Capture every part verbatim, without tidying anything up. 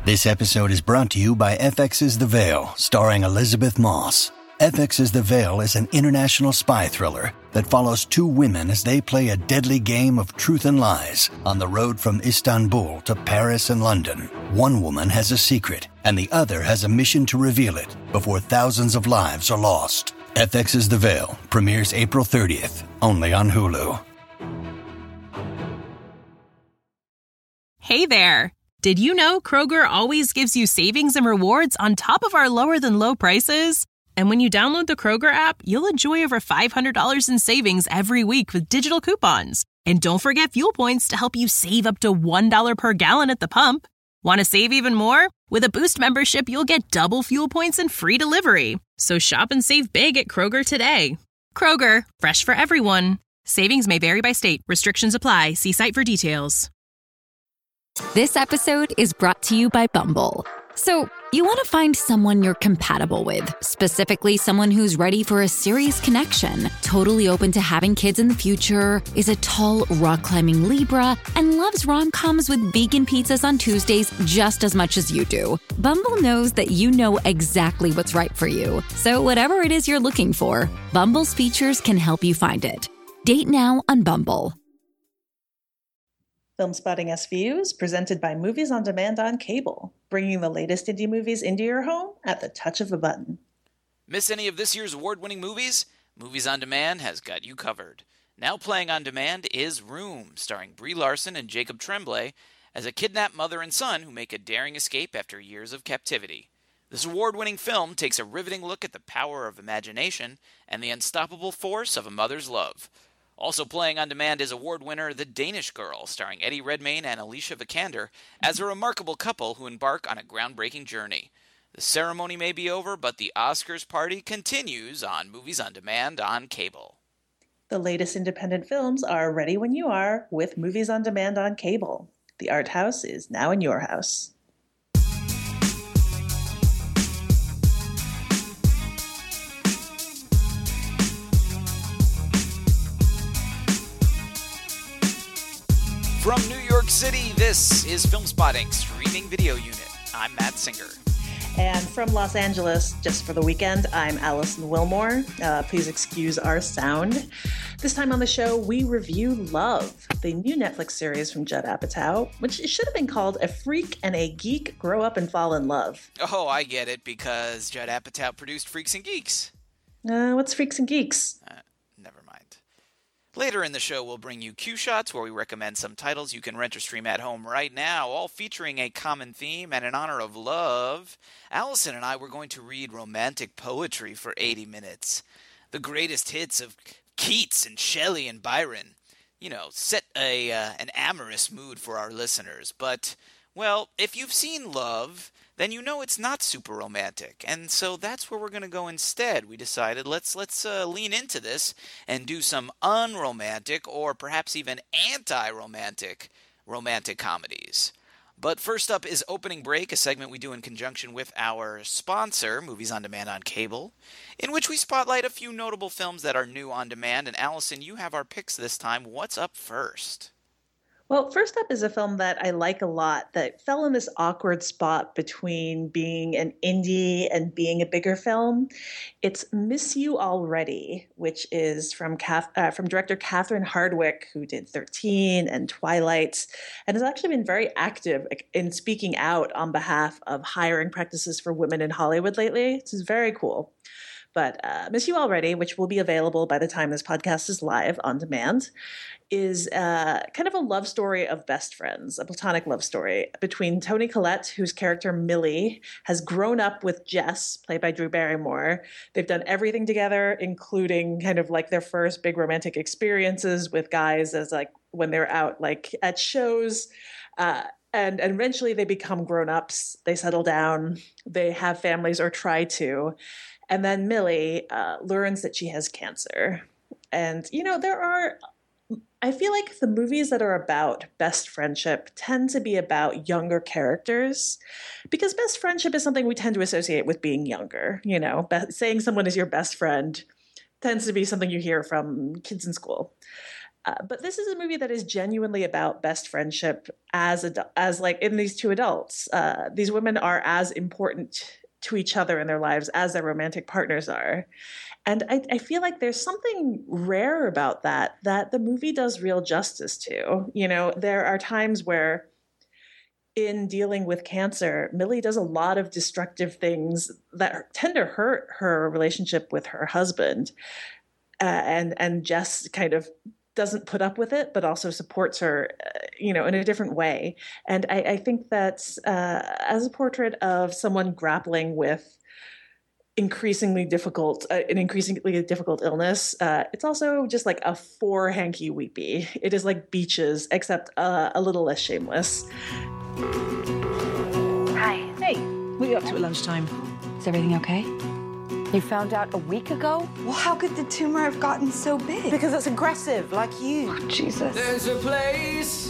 This episode is brought to you by F X's The Veil, starring Elizabeth Moss. F X's The Veil is an international spy thriller that follows two women as they play a deadly game of truth and lies on the road from Istanbul to Paris and London. One woman has a secret, and the other has a mission to reveal it before thousands of lives are lost. F X's The Veil premieres April thirtieth, only on Hulu. Hey there! Did you know Kroger always gives you savings and rewards on top of our lower-than-low prices? And when you download the Kroger app, you'll enjoy over five hundred dollars in savings every week with digital coupons. And don't forget fuel points to help you save up to one dollar per gallon at the pump. Want to save even more? With a Boost membership, you'll get double fuel points and free delivery. So shop and save big at Kroger today. Kroger, fresh for everyone. Savings may vary by state. Restrictions apply. See site for details. This episode is brought to you by Bumble. So, you want to find someone you're compatible with, specifically someone who's ready for a serious connection, totally open to having kids in the future, is a tall, rock-climbing Libra, and loves rom-coms with vegan pizzas on Tuesdays just as much as you do. Bumble knows that you know exactly what's right for you. So whatever it is you're looking for, Bumble's features can help you find it. Date now on Bumble. Film Spotting S V U is presented by Movies on Demand on Cable, bringing the latest indie movies into your home at the touch of a button. Miss any of this year's award-winning movies? Movies on Demand has got you covered. Now playing on demand is Room, starring Brie Larson and Jacob Tremblay as a kidnapped mother and son who make a daring escape after years of captivity. This award-winning film takes a riveting look at the power of imagination and the unstoppable force of a mother's love. Also playing on demand is award winner The Danish Girl, starring Eddie Redmayne and Alicia Vikander as a remarkable couple who embark on a groundbreaking journey. The ceremony may be over, but the Oscars party continues on Movies on Demand on Cable. The latest independent films are ready when you are with Movies on Demand on Cable. The Art House is now in your house. From New York City, this is Film Spotting Streaming Video Unit. I'm Matt Singer. And from Los Angeles, just for the weekend, I'm Allison Wilmore. Uh, please excuse our sound. This time on the show, we review Love, the new Netflix series from Judd Apatow, which should have been called A Freak and a Geek Grow Up and Fall in Love. Oh, I get it, because Judd Apatow produced Freaks and Geeks. Uh, what's Freaks and Geeks? Uh, never mind. Later in the show, we'll bring you Q-Shots, where we recommend some titles you can rent or stream at home right now, all featuring a common theme, and in honor of love, Allison and I were going to read romantic poetry for eighty minutes. The greatest hits of Keats and Shelley and Byron. You know, set a uh, an amorous mood for our listeners. But, well, if you've seen Love, then you know it's not super romantic. And so that's where we're going to go instead. We decided let's let's uh, lean into this and do some unromantic or perhaps even anti-romantic romantic comedies. But first up is Opening Break, a segment we do in conjunction with our sponsor, Movies on Demand on Cable, in which we spotlight a few notable films that are new on demand. And Allison, you have our picks this time. What's up first? Well, first up is a film that I like a lot that fell in this awkward spot between being an indie and being a bigger film. It's Miss You Already, which is from Kath, uh, from director Catherine Hardwicke, who did thirteen and Twilight, and has actually been very active in speaking out on behalf of hiring practices for women in Hollywood lately. This is very cool. But uh, Miss You Already, which will be available by the time this podcast is live on demand, is uh, kind of a love story of best friends, a platonic love story between Toni Collette, whose character Millie has grown up with Jess, played by Drew Barrymore. They've done everything together, including kind of like their first big romantic experiences with guys as like when they're out like at shows. Uh, and, and eventually they become grown-ups. They settle down. They have families or try to. And then Millie uh, learns that she has cancer. And, you know, there are, I feel like the movies that are about best friendship tend to be about younger characters because best friendship is something we tend to associate with being younger. You know, be- saying someone is your best friend tends to be something you hear from kids in school. Uh, but this is a movie that is genuinely about best friendship as adu- as like in these two adults. Uh, these women are as important to each other in their lives as their romantic partners are. And I, I feel like there's something rare about that, that the movie does real justice to. You know, there are times where in dealing with cancer, Millie does a lot of destructive things that tend to hurt her relationship with her husband. Uh, and, and Jess kind of doesn't put up with it, but also supports her, uh, you know, in a different way. And I, I think that uh, as a portrait of someone grappling with increasingly difficult, uh, an increasingly difficult illness, uh, it's also just like a for hanky weepy. It is like Beaches, except uh, a little less shameless. Hi. Hey, what are you up to at lunchtime? Is everything okay? You found out a week ago? Well, how could the tumor have gotten so big? Because it's aggressive, like you. Oh, Jesus. There's a place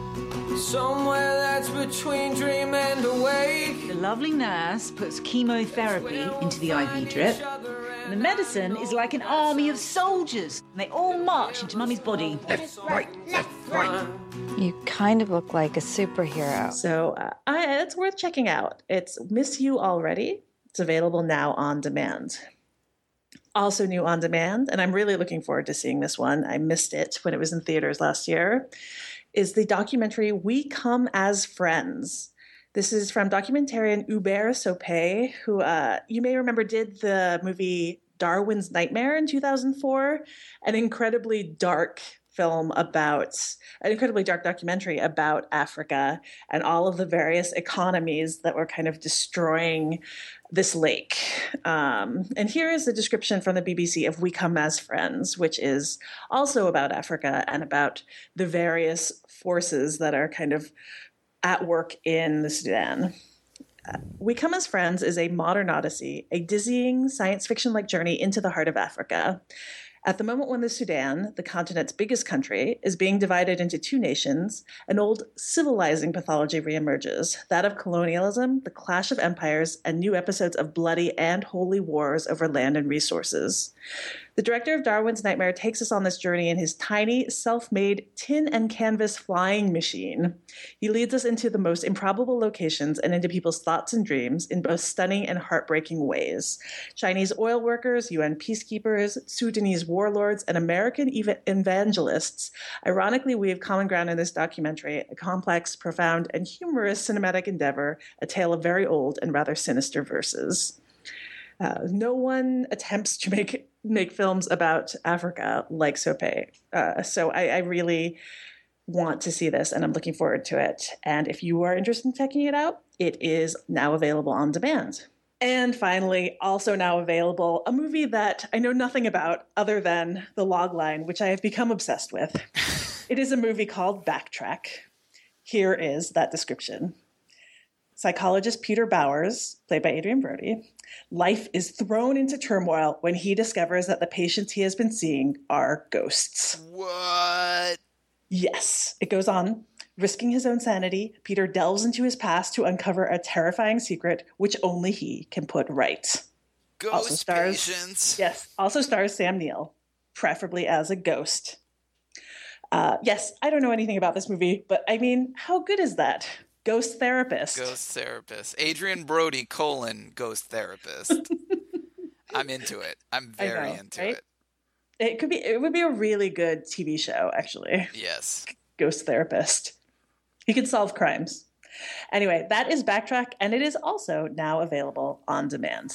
somewhere that's between dream and awake. The lovely nurse puts chemotherapy into the I V drip. And the medicine is like an army of soldiers. And they all march into Mummy's body. Left, right, left, right. You kind of look like a superhero. So uh, I, it's worth checking out. It's Miss You Already. It's available now on demand. Also new on demand, and I'm really looking forward to seeing this one. I missed it when it was in theaters last year, is the documentary We Come as Friends. This is from documentarian Hubert Sopé, who uh, you may remember did the movie Darwin's Nightmare in two thousand four, an incredibly dark film about, an incredibly dark documentary about Africa and all of the various economies that were kind of destroying this lake. Um, and here is a description from the B B C of We Come as Friends, which is also about Africa and about the various forces that are kind of at work in the Sudan. Uh, We Come as Friends is a modern odyssey, a dizzying science fiction-like journey into the heart of Africa. At the moment when the Sudan, the continent's biggest country, is being divided into two nations, an old civilizing pathology reemerges, that of colonialism, the clash of empires, and new episodes of bloody and holy wars over land and resources. The director of Darwin's Nightmare takes us on this journey in his tiny, self-made tin and canvas flying machine. He leads us into the most improbable locations and into people's thoughts and dreams in both stunning and heartbreaking ways. Chinese oil workers, U N peacekeepers, Sudanese warlords, and American ev- evangelists ironically weave common ground in this documentary, a complex, profound, and humorous cinematic endeavor, a tale of very old and rather sinister verses. Uh, no one attempts to make make films about Africa like Sopé. Uh, so I, I really want to see this, and I'm looking forward to it. And if you are interested in checking it out, it is now available on demand. And finally, also now available, a movie that I know nothing about other than the logline, which I have become obsessed with. It is a movie called Backtrack. Here is that description. Psychologist Peter Bowers, played by Adrian Brody, life is thrown into turmoil when he discovers that the patients he has been seeing are ghosts. What? Yes, it goes on. Risking his own sanity, Peter delves into his past to uncover a terrifying secret which only he can put right. Ghost also stars, patients. Yes, also stars Sam Neill, preferably as a ghost. Uh, yes, I don't know anything about this movie, but I mean, how good is that? Ghost therapist. Ghost therapist. Adrian Brody, colon, ghost therapist. I'm into it. I'm very know, into right? it. It could be. It would be a really good T V show, actually. Yes. Ghost therapist. He can solve crimes. Anyway, that is Backtrack, and it is also now available on demand.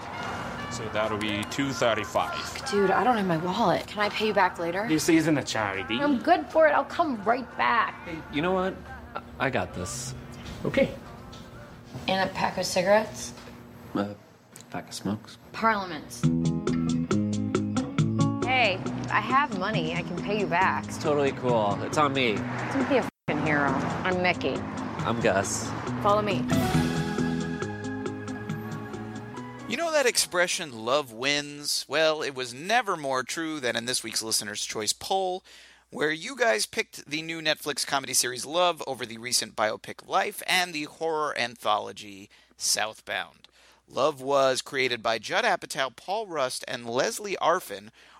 So that'll be two thirty-five. Dude, I don't have my wallet. Can I pay you back later? This isn't a charity. I'm good for it. I'll come right back. Hey, you know what? I got this. Okay. And a pack of cigarettes? A pack of smokes. Parliaments. Hey, I have money. I can pay you back. It's totally cool. It's on me. Don't be a f***ing hero. I'm Mickey. I'm Gus. Follow me. You know that expression, love wins? Well, it was never more true than in this week's Listener's Choice poll, where you guys picked the new Netflix comedy series Love over the recent biopic Life and the horror anthology Southbound. Love was created by Judd Apatow, Paul Rust, and Leslie Arfin,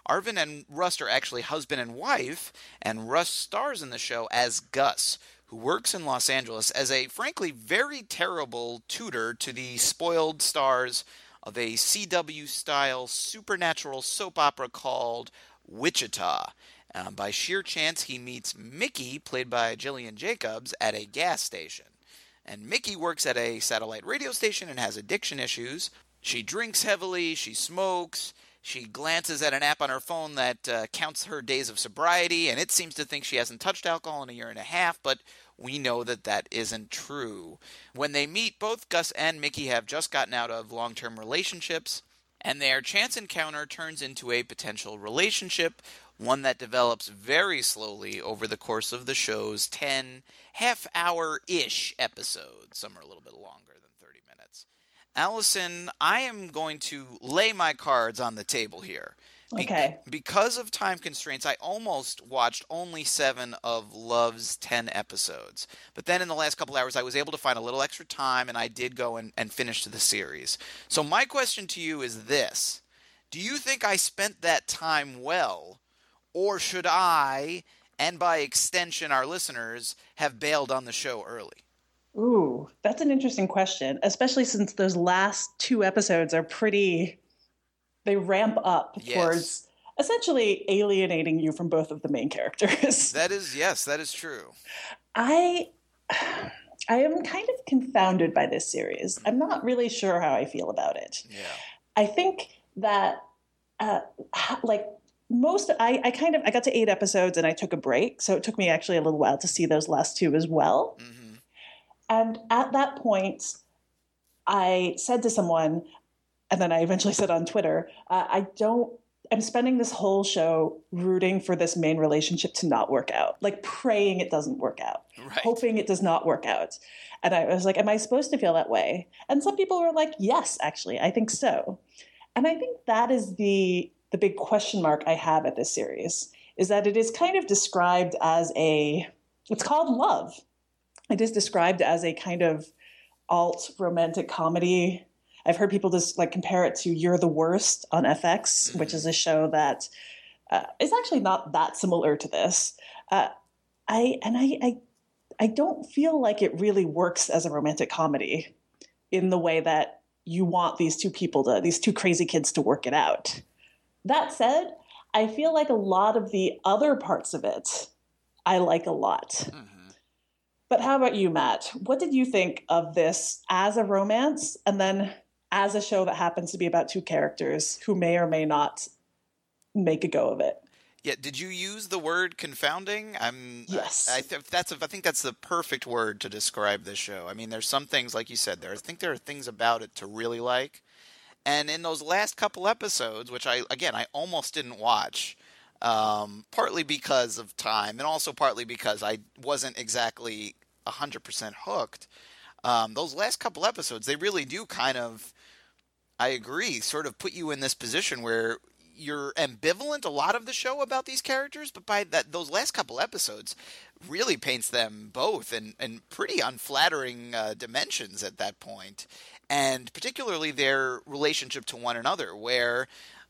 Arvin and Rust are actually husband and wife, and Rust stars in the show as Gus, who works in Los Angeles as a, frankly, very terrible tutor to the spoiled stars of a C W-style supernatural soap opera called Wichita. Um, by sheer chance, he meets Mickey, played by Gillian Jacobs, at a gas station. And Mickey works at a satellite radio station and has addiction issues. She drinks heavily, she smokes, she glances at an app on her phone that uh, counts her days of sobriety, and it seems to think she hasn't touched alcohol in a year and a half, but we know that that isn't true. When they meet, both Gus and Mickey have just gotten out of long-term relationships, and their chance encounter turns into a potential relationship, one that develops very slowly over the course of the show's ten half-hour-ish episodes. Some are a little bit longer than thirty minutes. Allison, I am going to lay my cards on the table here. Be- okay. Because of time constraints, I almost watched only seven of Love's ten episodes. But then in the last couple hours, I was able to find a little extra time, and I did go and, and finish the series. So my question to you is this. Do you think I spent that time well, or should I, and by extension our listeners, have bailed on the show early? Ooh, that's an interesting question, especially since those last two episodes are pretty, they ramp up yes. towards essentially alienating you from both of the main characters. That is, yes, that is true. I, I am kind of confounded by this series. I'm not really sure how I feel about it. Yeah. I think that, uh, like, Most I, I kind of I got to eight episodes and I took a break, so it took me actually a little while to see those last two as well. Mm-hmm. And at that point, I said to someone, and then I eventually said on Twitter, uh, I don't. I'm spending this whole show rooting for this main relationship to not work out, like praying it doesn't work out, right. hoping it does not work out. And I was like, am I supposed to feel that way? And some people were like, yes, actually, I think so. And I think that is the the big question mark I have at this series, is that it is kind of described as a, it's called Love. It is described as a kind of alt romantic comedy. I've heard people just like compare it to You're the Worst on F X, mm-hmm. which is a show that uh, is actually not that similar to this. Uh, I and I, I I don't feel like it really works as a romantic comedy in the way that you want these two people to, these two crazy kids to work it out. That said, I feel like a lot of the other parts of it I like a lot. Mm-hmm. But how about you, Matt? What did you think of this as a romance and then as a show that happens to be about two characters who may or may not make a go of it? Yeah, did you use the word confounding? I'm yes. I, I, th- that's a, I think that's the perfect word to describe this show. I mean, there's some things, like you said, there. I think there are things about it to really like. And in those last couple episodes, which I, again, I almost didn't watch, um, partly because of time and also partly because I wasn't exactly one hundred percent hooked, um, those last couple episodes, they really do kind of, I agree, sort of put you in this position where you're ambivalent a lot of the show about these characters, but by that those last couple episodes really paints them both in, in pretty unflattering uh, dimensions at that point. And particularly their relationship to one another, where,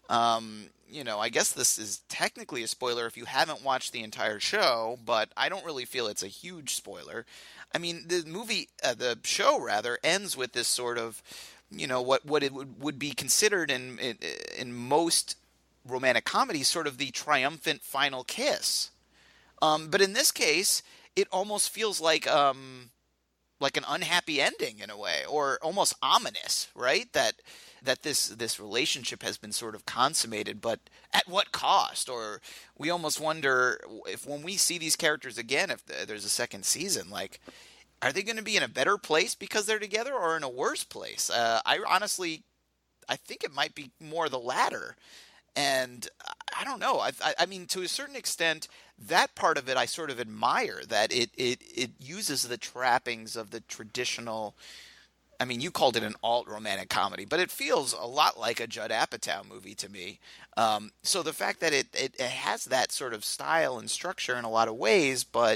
um, you know, I guess this is technically a spoiler if you haven't watched the entire show, but I don't really feel it's a huge spoiler. I mean, the movie, uh, the show rather, ends with this sort of, you know, what, what it would, would be considered in, in in most romantic comedies, sort of the triumphant final kiss. Um, but in this case, it almost feels like... Um, like an unhappy ending in a way, or almost ominous, right? That that this this relationship has been sort of consummated, but at what cost? Or we almost wonder if when we see these characters again, if there's a second season, like, are they going to be in a better place because they're together, or in a worse place? Uh, I honestly, I think it might be more the latter. And I don't know. I, I, I mean, to a certain extent, that part of it I sort of admire, that it, it, it uses the trappings of the traditional, I mean, you called it an alt-romantic comedy, but it feels a lot like a Judd Apatow movie to me. Um, so the fact that it, it, it has that sort of style and structure in a lot of ways, but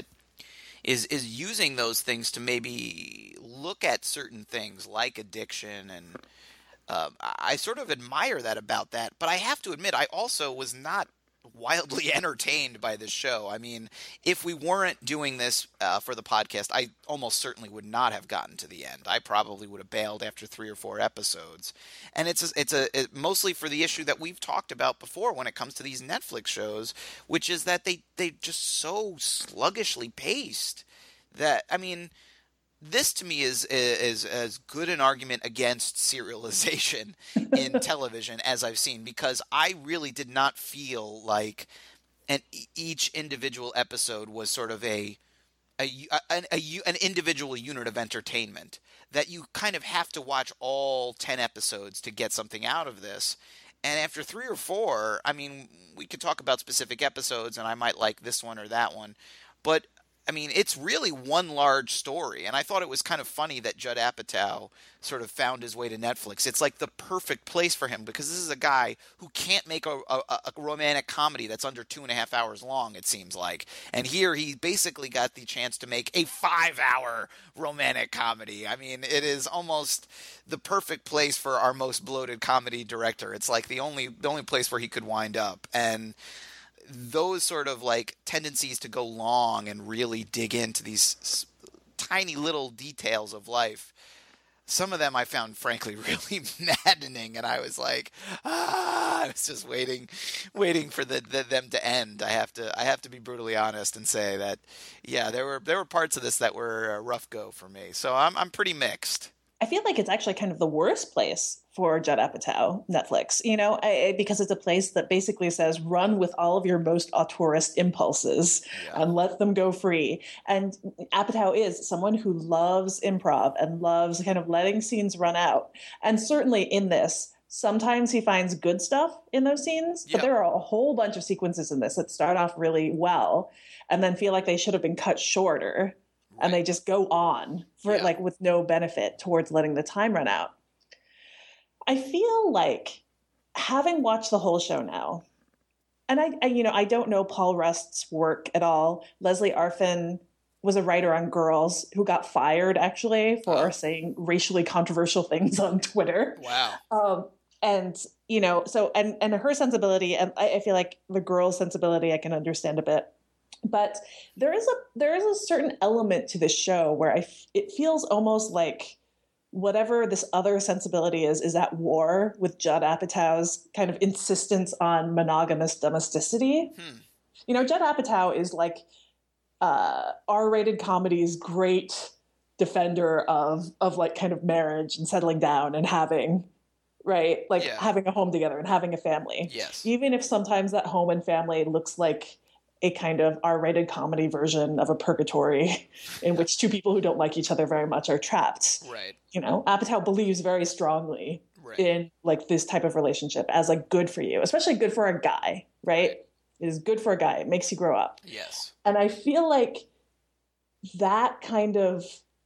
is is using those things to maybe look at certain things like addiction and Um, I sort of admire that about that, but I have to admit, I also was not wildly entertained by this show. I mean, if we weren't doing this uh, for the podcast, I almost certainly would not have gotten to the end. I probably would have bailed after three or four episodes. And it's a, it's a it, mostly for the issue that we've talked about before when it comes to these Netflix shows, which is that they they just so sluggishly paced that, I mean, this to me is is as good an argument against serialization in television as I've seen, because I really did not feel like an each individual episode was sort of a a, a, a an individual unit of entertainment, that you kind of have to watch all ten episodes to get something out of this. And after three or four, I mean, we could talk about specific episodes and I might like this one or that one, but I mean, it's really one large story, and I thought it was kind of funny that Judd Apatow sort of found his way to Netflix. It's like the perfect place for him, because this is a guy who can't make a, a, a romantic comedy that's under two and a half hours long, it seems like. And here he basically got the chance to make a five-hour romantic comedy. I mean, it is almost the perfect place for our most bloated comedy director. It's like the only the only place where he could wind up. And those sort of like tendencies to go long and really dig into these s- tiny little details of life, some of them I found frankly really maddening, and I was like, ah, I was just waiting, waiting for the, the them to end. I have to, I have to be brutally honest and say that, yeah, there were there were parts of this that were a rough go for me. So I'm I'm pretty mixed. I feel like it's actually kind of the worst place for Judd Apatow, Netflix, you know, I, because it's a place that basically says run with all of your most auteurist impulses yeah. and let them go free. And Apatow is someone who loves improv and loves kind of letting scenes run out. And certainly in this, sometimes he finds good stuff in those scenes, but yep. there are a whole bunch of sequences in this that start off really well and then feel like they should have been cut shorter. Right. And they just go on for yeah. like with no benefit towards letting the time run out. I feel like, having watched the whole show now, and I, I you know, I don't know Paul Rust's work at all. Leslie Arfin was a writer on Girls who got fired actually for oh. saying racially controversial things on Twitter. Wow. Um, and you know, so and and her sensibility, and I, I feel like the Girls' sensibility I can understand a bit. But there is a there is a certain element to this show where I f- it feels almost like whatever this other sensibility is is at war with Judd Apatow's kind of insistence on monogamous domesticity. Hmm. You know, Judd Apatow is like uh, R-rated comedy's great defender of of like kind of marriage and settling down and having right like yeah. having a home together and having a family. Yes, even if sometimes that home and family looks like a kind of R-rated comedy version of a purgatory in which two people who don't like each other very much are trapped. Right. You know, Apatow believes very strongly right. in like this type of relationship as like good for you, especially good for a guy, right? right? It is good for a guy. It makes you grow up. Yes. And I feel like that kind of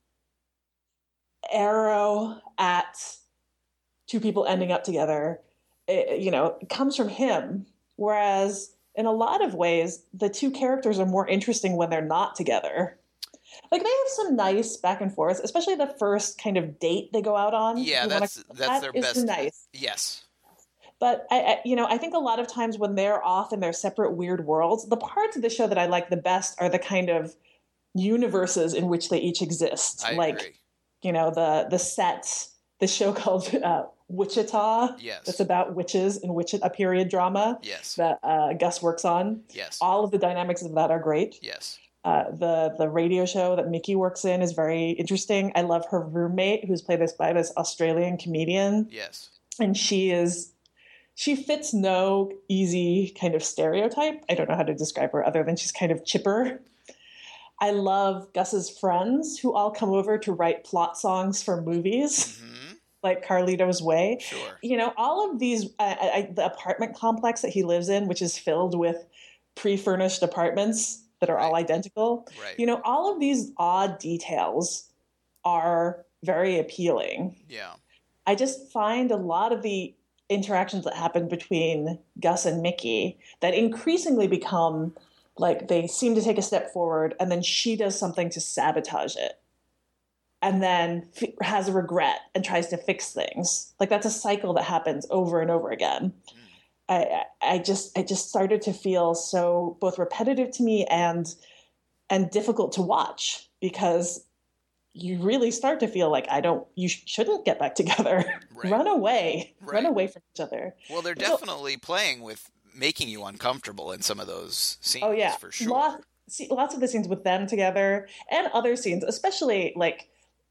arrow at two people ending up together, it, you know, comes from him. Whereas in a lot of ways, the two characters are more interesting when they're not together. Like, they have some nice back and forth, especially the first kind of date they go out on. Yeah, that's that's that their best. Nice. Yes. But, I, I, you know, I think a lot of times when they're off in their separate weird worlds, the parts of the show that I like the best are the kind of universes in which they each exist. I like, agree. You know, the the set, the show called uh, Wichita. Yes. That's about witches in Wichita, a period drama. Yes. That uh, Gus works on. Yes. All of the dynamics of that are great. Yes. Uh, the the radio show that Mickey works in is very interesting. I love her roommate, who's played this by this Australian comedian. Yes. And she is, she fits no easy kind of stereotype. I don't know how to describe her other than she's kind of chipper. I love Gus's friends who all come over to write plot songs for movies. Mm-hmm. Like Carlito's Way. Sure. You know, all of these, uh, I, the apartment complex that he lives in, which is filled with pre-furnished apartments that are right. all identical. Right. You know, all of these odd details are very appealing. Yeah. I just find a lot of the interactions that happen between Gus and Mickey that increasingly become like they seem to take a step forward and then she does something to sabotage it. and then f- has a regret and tries to fix things. Like that's a cycle that happens over and over again. Mm. I, I just I just started to feel so both repetitive to me and and difficult to watch, because you really start to feel like I don't you sh- shouldn't get back together. Right. Run away. Right. Run away from each other. Well, they're definitely so, playing with making you uncomfortable in some of those scenes. Oh yeah, for sure. Lot, see, lots of the scenes with them together and other scenes, especially like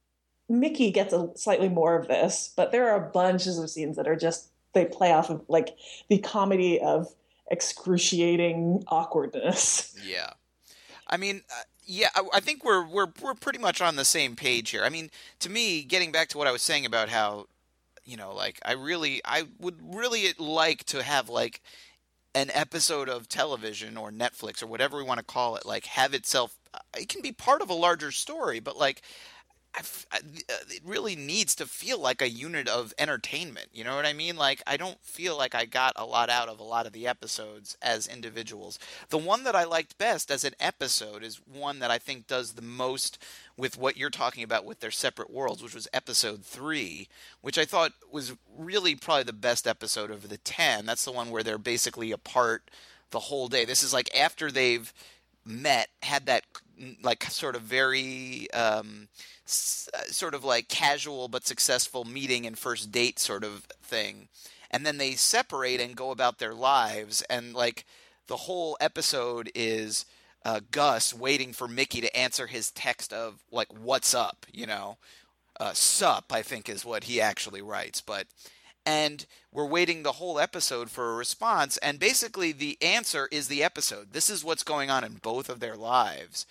Mickey gets a slightly more of this, but there are bunches of scenes that are just they play off of like the comedy of excruciating awkwardness. Yeah. I mean, uh, yeah, I, I think we're we're we're pretty much on the same page here. I mean, to me, getting back to what I was saying about how, you know, like I really I would really like to have like an episode of television or Netflix or whatever we want to call it, like have itself it can be part of a larger story, but like I've, I, it really needs to feel like a unit of entertainment. You know what I mean? Like, I don't feel like I got a lot out of a lot of the episodes as individuals. The one that I liked best as an episode is one that I think does the most with what you're talking about with their separate worlds, which was episode three, which I thought was really probably the best episode of the ten. That's the one where they're basically apart the whole day. This is like after they've met, had that like sort of very um, s- sort of like casual but successful meeting and first date sort of thing, and then they separate and go about their lives, and like the whole episode is uh, Gus waiting for Mickey to answer his text of like "What's up?" You know, uh, "Sup," I think is what he actually writes, but. And we're waiting the whole episode for a response, and basically the answer is the episode. This is what's going on in both of their lives.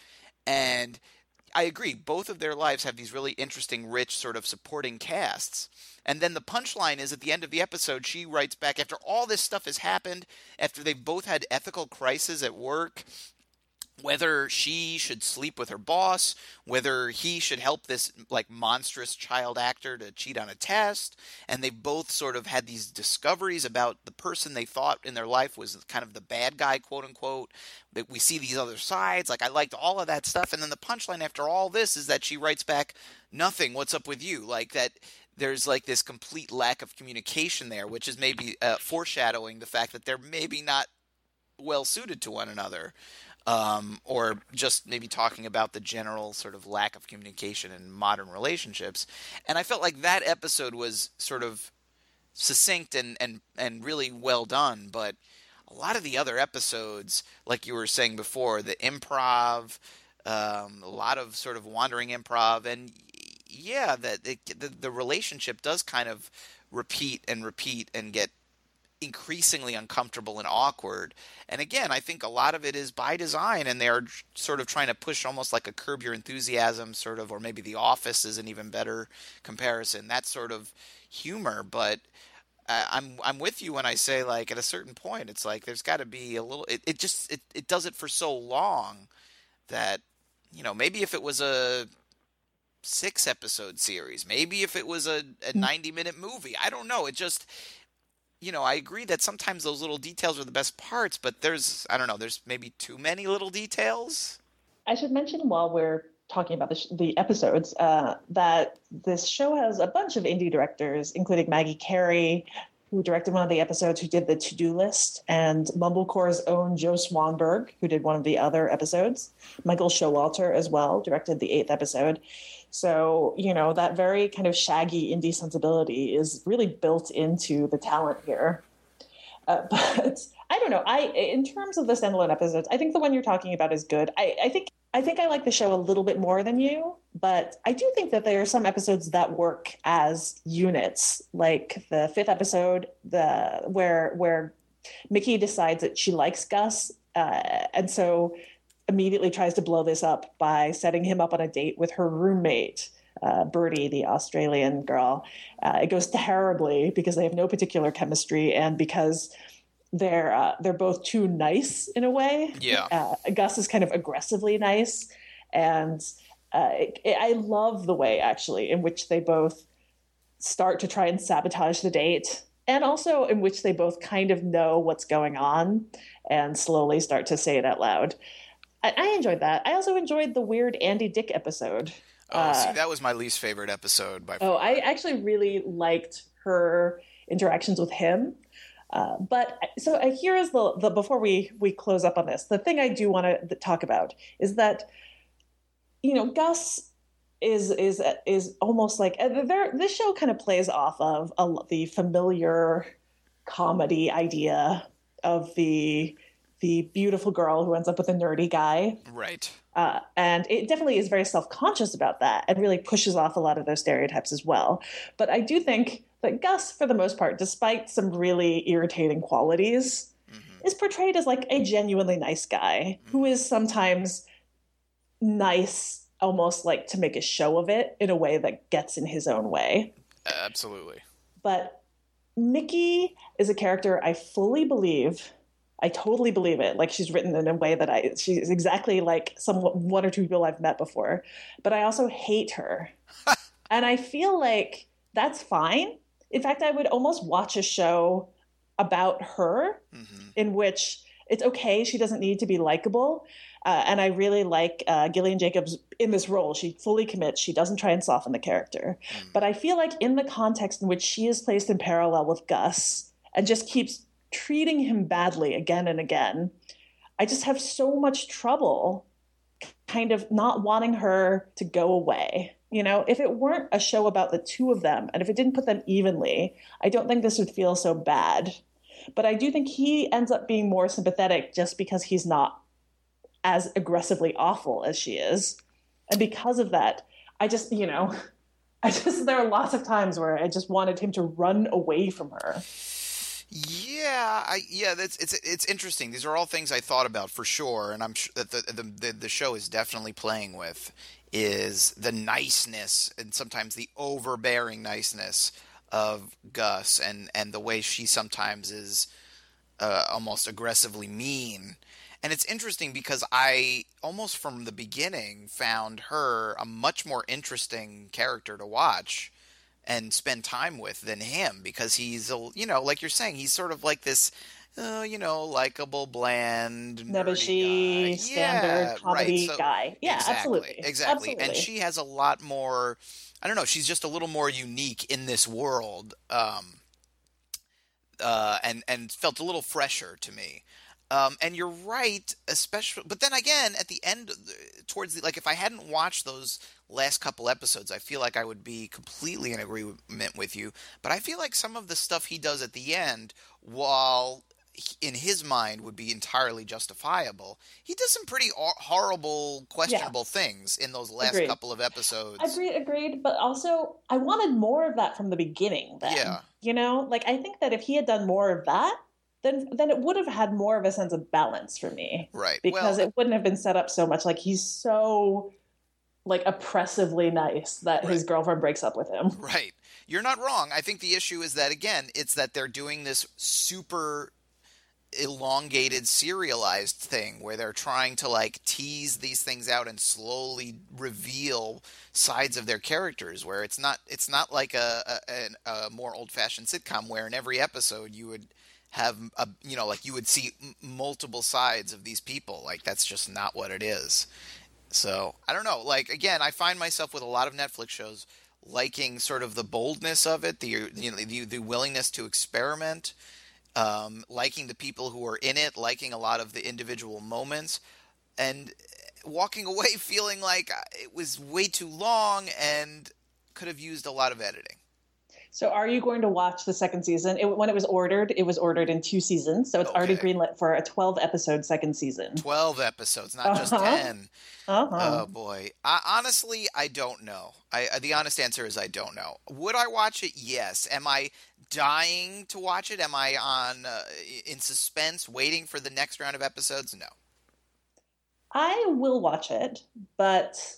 And I agree, both of their lives have these really interesting, rich sort of supporting casts. And then the punchline is at the end of the episode, she writes back, after all this stuff has happened, after they've both had ethical crises at work, whether she should sleep with her boss, whether he should help this like monstrous child actor to cheat on a test, and they both sort of had these discoveries about the person they thought in their life was kind of the bad guy, quote unquote. That we see these other sides. Like I liked all of that stuff, and then the punchline after all this is that she writes back, "Nothing. What's up with you?" Like that. There's like this complete lack of communication there, which is maybe uh, foreshadowing the fact that they're maybe not well suited to one another. Um, or just maybe talking about the general sort of lack of communication in modern relationships. And I felt like that episode was sort of succinct and, and, and really well done. But a lot of the other episodes, like you were saying before, the improv, um, a lot of sort of wandering improv. And yeah, that the, the relationship does kind of repeat and repeat and get increasingly uncomfortable and awkward. And again, I think a lot of it is by design, and they are sort of trying to push almost like a Curb Your Enthusiasm sort of, or maybe The Office is an even better comparison, that sort of humor. But uh, I'm I'm with you when I say like at a certain point, it's like there's got to be a little. It, it just it, it does it for so long that, you know, maybe if it was a six episode series, maybe if it was a, a ninety minute movie, I don't know. It just. You know, I agree that sometimes those little details are the best parts, but there's, I don't know, there's maybe too many little details. I should mention while we're talking about the, sh- the episodes uh, that this show has a bunch of indie directors, including Maggie Carey, who directed one of the episodes, who did the to-do list, and Mumblecore's own Joe Swanberg, who did one of the other episodes. Michael Showalter as well directed the eighth episode. So, you know, that very kind of shaggy indie sensibility is really built into the talent here. Uh, but I don't know. I, in terms of the standalone episodes, I think the one you're talking about is good. I, I think I think I like the show a little bit more than you, but I do think that there are some episodes that work as units, like the fifth episode, the where where Mickey decides that she likes Gus, uh, and so immediately tries to blow this up by setting him up on a date with her roommate, uh, Bertie, the Australian girl. Uh, it goes terribly because they have no particular chemistry, and because they're uh, they're both too nice in a way. Yeah, uh, Gus is kind of aggressively nice, and uh, it, it, I love the way actually in which they both start to try and sabotage the date, and also in which they both kind of know what's going on and slowly start to say it out loud. I, I enjoyed that. I also enjoyed the weird Andy Dick episode. Oh, Uh, see, that was my least favorite episode by far. oh, I actually really liked her interactions with him. Uh, but so uh, here is the, the before we we close up on this, the thing I do want to talk about is that, you know, Gus is is is almost like there. This show kind of plays off of a, the familiar comedy idea of the the beautiful girl who ends up with a nerdy guy. Right. Uh, and it definitely is very self-conscious about that and really pushes off a lot of those stereotypes as well. But I do think that Gus, for the most part, despite some really irritating qualities, mm-hmm. is portrayed as like a genuinely nice guy mm-hmm. who is sometimes nice, almost like to make a show of it in a way that gets in his own way. Absolutely. But Mickey is a character I fully believe I totally believe it. Like she's written in a way that I, she's exactly like some one or two people I've met before, but I also hate her. And I feel like that's fine. In fact, I would almost watch a show about her mm-hmm. in which it's okay. She doesn't need to be likable. Uh, and I really like uh, Gillian Jacobs in this role. She fully commits. She doesn't try and soften the character. Mm. But I feel like in the context in which she is placed in parallel with Gus and just keeps treating him badly again and again, I just have so much trouble kind of not wanting her to go away. You know, if it weren't a show about the two of them and if it didn't put them evenly, I don't think this would feel so bad. But I do think he ends up being more sympathetic just because he's not as aggressively awful as she is. And because of that, I just, you know, I just, there are lots of times where I just wanted him to run away from her. Yeah, I yeah, that's it's it's interesting. These are all things I thought about for sure, and I'm sure that the the the, the show is definitely playing with is the niceness and sometimes the overbearing niceness of Gus, and and the way she sometimes is uh, almost aggressively mean. And it's interesting because I almost from the beginning found her a much more interesting character to watch and spend time with than him, because he's, a, you know, like you're saying, he's sort of like this, uh, you know, likable, bland, nebbishy, standard yeah, comedy right. so, guy. Yeah, exactly, absolutely. Exactly. Absolutely. And she has a lot more, I don't know, she's just a little more unique in this world, um, uh, and, and felt a little fresher to me. Um, and you're right, especially, but then again, at the end, towards the, like, if I hadn't watched those last couple episodes, I feel like I would be completely in agreement with you. But I feel like some of the stuff he does at the end, while in his mind would be entirely justifiable, he does some pretty horrible, questionable yeah. things in those last agreed. couple of episodes. Agreed, agreed. But also, I wanted more of that from the beginning then. Yeah. You know, like, I think that if he had done more of that, then then it would have had more of a sense of balance for me. Right. Because well, it wouldn't have been set up so much like he's so, like, oppressively nice that right. his girlfriend breaks up with him. Right. You're not wrong. I think the issue is that, again, it's that they're doing this super elongated, serialized thing where they're trying to, like, tease these things out and slowly reveal sides of their characters, where it's not it's not like a, a, a more old-fashioned sitcom where in every episode you would have a, you know, like you would see m- multiple sides of these people. Like, that's just not what it is. So I don't know, like, again, I find myself with a lot of Netflix shows liking sort of the boldness of it, the, you know, the, the willingness to experiment, um, liking the people who are in it, liking a lot of the individual moments, and walking away feeling like it was way too long and could have used a lot of editing. So are you going to watch the second season? It, when it was ordered, it was ordered in two seasons. So it's okay. already greenlit for a twelve-episode second season. twelve episodes, not uh-huh. just ten. Uh-huh. Oh, boy. I, honestly, I don't know. I, the honest answer is I don't know. Would I watch it? Yes. Am I dying to watch it? Am I on uh, in suspense, waiting for the next round of episodes? No. I will watch it, but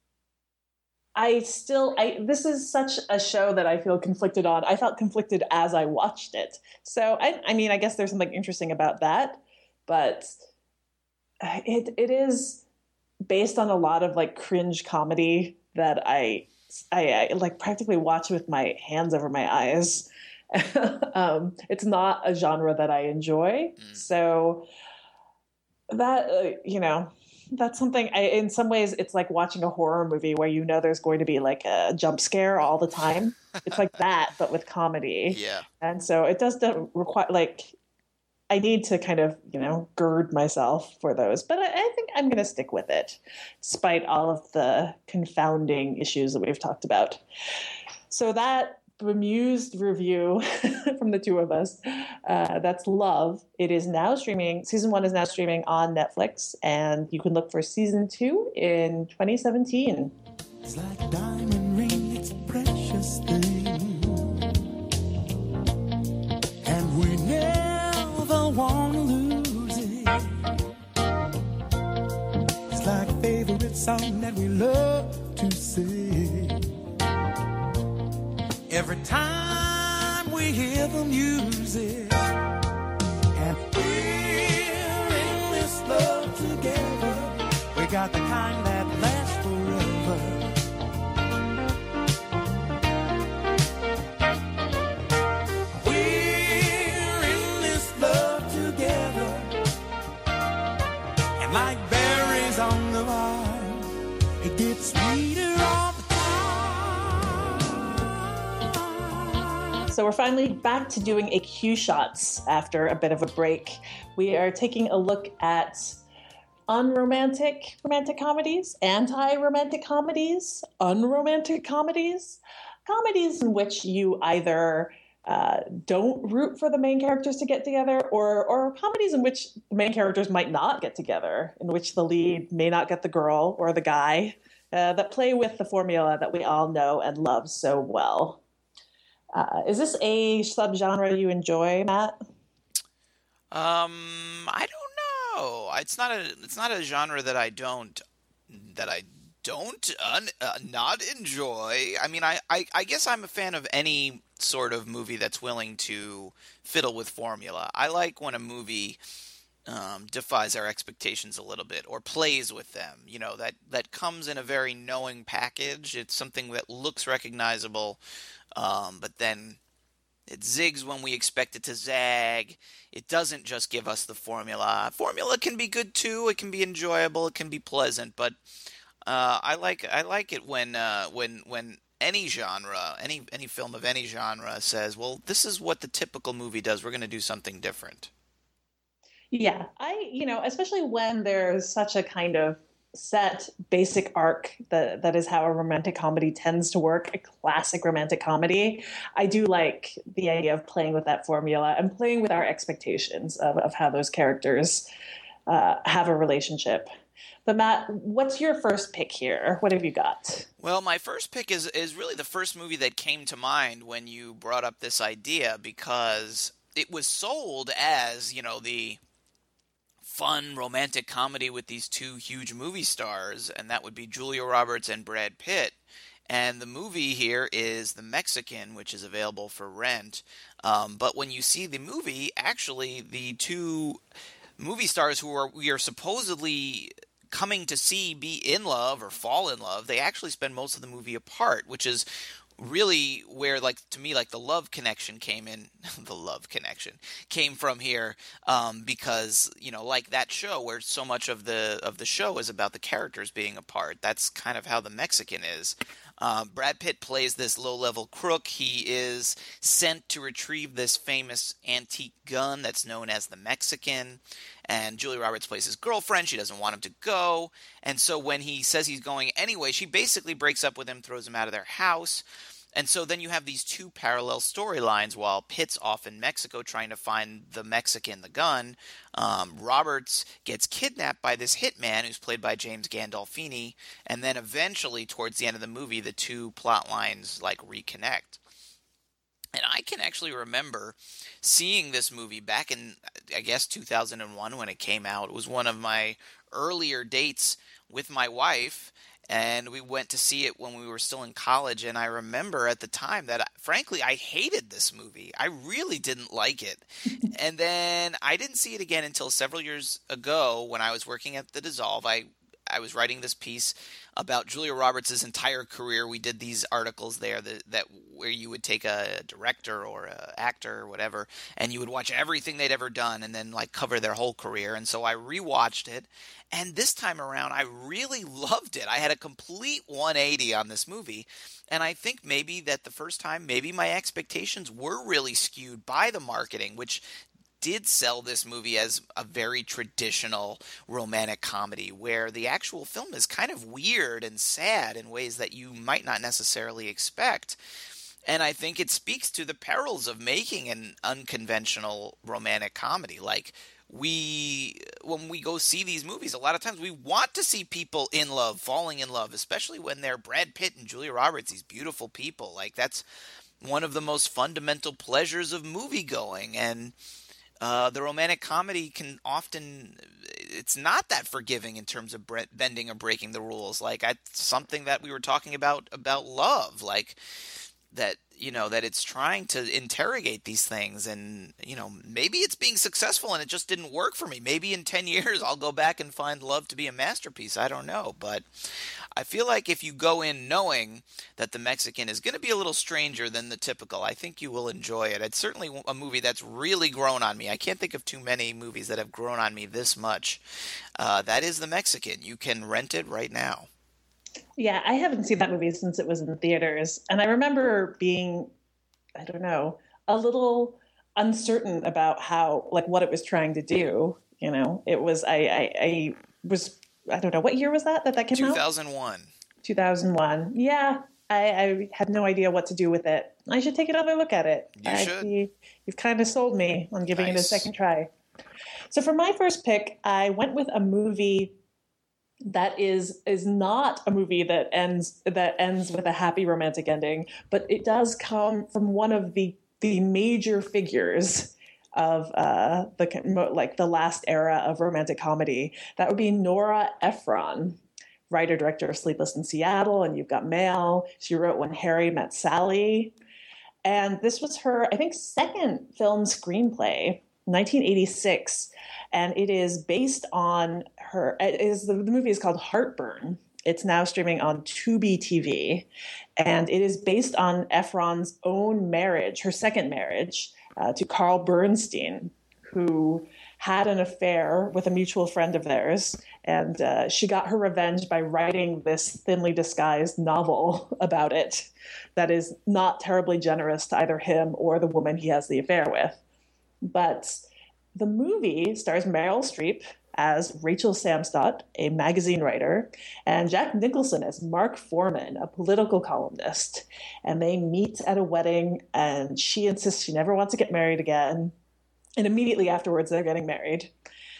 I still, I this is such a show that I feel conflicted on. I felt conflicted as I watched it. So, I, I mean, I guess there's something interesting about that, but it it is based on a lot of, like, cringe comedy that I, I, I like, practically watch with my hands over my eyes. um, it's not a genre that I enjoy. Mm. So that, uh, you know, That's something I, in some ways, it's like watching a horror movie where you know there's going to be like a jump scare all the time. It's like that, but with comedy. Yeah. And so it does require, like, I need to kind of, you know, gird myself for those. But I, I think I'm going to stick with it, despite all of the confounding issues that we've talked about. So that bemused review from the two of us, uh, that's Love. It is now streaming. Season one is now streaming on Netflix, and you can look for season two in twenty seventeen. It's like a diamond ring, it's a precious thing, and we never want to lose it. It's like a favorite song that we love to sing. Every time we hear the music, and we're in this love together, we got the kind that lasts forever. We're in this love together, and like berries on the vine, it gets sweeter all the So we're finally back to doing a Q Shots after a bit of a break. We are taking a look at unromantic romantic comedies, anti-romantic comedies, unromantic comedies, comedies in which you either uh, don't root for the main characters to get together, or or comedies in which the main characters might not get together, in which the lead may not get the girl or the guy, uh, that play with the formula that we all know and love so well. Uh, is this a subgenre you enjoy, Matt? Um, I don't know. It's not a. It's not a genre that I don't. That I don't un, uh, not enjoy. I mean, I, I. I guess I'm a fan of any sort of movie that's willing to fiddle with formula. I like when a movie um, defies our expectations a little bit, or plays with them. You know, that that comes in a very knowing package. It's something that looks recognizable. Um, but then it zigs when we expect it to zag. It doesn't just give us the formula. Formula can be good too. It can be enjoyable. It can be pleasant. But uh, I like I like it when uh, when when any genre, any any film of any genre says, "Well, this is what the typical movie does. We're going to do something different." Yeah, I you know, especially when there's such a kind of set basic arc that that is how a romantic comedy tends to work, a classic romantic comedy. I do like the idea of playing with that formula and playing with our expectations of, of how those characters uh, have a relationship. But Matt, what's your first pick here? What have you got? Well, my first pick is is really the first movie that came to mind when you brought up this idea, because it was sold as, you know, the fun romantic comedy with these two huge movie stars, and that would be Julia Roberts and Brad Pitt. And the movie here is The Mexican, which is available for rent. Um, but when you see the movie, actually the two movie stars who are we are supposedly coming to see be in love or fall in love, they actually spend most of the movie apart, which is really where, like, to me, like, the love connection came in. The love connection came from here, um, because, you know, like that show where so much of the of the show is about the characters being apart. That's kind of how The Mexican is. Uh, Brad Pitt plays this low-level crook. He is sent to retrieve this famous antique gun that's known as the Mexican. And Julia Roberts plays his girlfriend. She doesn't want him to go. And so when he says he's going anyway, she basically breaks up with him, throws him out of their house. And so then you have these two parallel storylines. While Pitt's off in Mexico trying to find the Mexican, the gun, um, Roberts gets kidnapped by this hitman who's played by James Gandolfini. And then eventually, towards the end of the movie, the two plot lines like reconnect. And I can actually remember seeing this movie back in, I guess, two thousand one when it came out. It was one of my earlier dates with my wife, and we went to see it when we were still in college. And I remember at the time that, frankly, I hated this movie. I really didn't like it. And then I didn't see it again until several years ago when I was working at the Dissolve. I I was writing this piece about Julia Roberts' entire career. We did these articles there that, that where you would take a director or an actor or whatever, and you would watch everything they'd ever done and then like cover their whole career. And so I rewatched it, and this time around I really loved it. I had a complete one eighty on this movie, and I think maybe that the first time, maybe my expectations were really skewed by the marketing, which did sell this movie as a very traditional romantic comedy, where the actual film is kind of weird and sad in ways that you might not necessarily expect. And I think it speaks to the perils of making an unconventional romantic comedy. Like, we, when we go see these movies, a lot of times we want to see people in love, falling in love, especially when they're Brad Pitt and Julia Roberts, these beautiful people. Like, that's one of the most fundamental pleasures of movie going. And Uh, the romantic comedy can often, it's not that forgiving in terms of bre- bending or breaking the rules. Like, I, something that we were talking about, about love, like that, you know, that it's trying to interrogate these things, and, you know, maybe it's being successful and it just didn't work for me. Maybe in ten years I'll go back and find love to be a masterpiece. I don't know. But I feel like if you go in knowing that The Mexican is going to be a little stranger than the typical, I think you will enjoy it. It's certainly a movie that's really grown on me. I can't think of too many movies that have grown on me this much. Uh, that is The Mexican. You can rent it right now. Yeah, I haven't seen that movie since it was in theaters. And I remember being, I don't know, a little uncertain about how, like, what it was trying to do. You know, it was, I, I, I was, I don't know, what year was that that, that came two thousand one. out? two thousand one. Yeah, I, I had no idea what to do with it. I should take another look at it. You I, should. You, you've kind of sold me on giving Nice. it a second try. So for my first pick, I went with a movie that is is not a movie that ends that ends with a happy romantic ending, but it does come from one of the the major figures of uh, the like the last era of romantic comedy. That would be Nora Ephron, writer director of Sleepless in Seattle, and You've Got Mail. She wrote When Harry Met Sally, and this was her, I think, second film screenplay, nineteen eighty-six. And it is based on her, it is, the, the movie is called Heartburn. It's now streaming on Tubi T V. And it is based on Ephron's own marriage, her second marriage, uh, to Carl Bernstein, who had an affair with a mutual friend of theirs. And uh, she got her revenge by writing this thinly disguised novel about it that is not terribly generous to either him or the woman he has the affair with. But the movie stars Meryl Streep as Rachel Samstott, a magazine writer, and Jack Nicholson as Mark Foreman, a political columnist. And they meet at a wedding, and she insists she never wants to get married again. And immediately afterwards, they're getting married.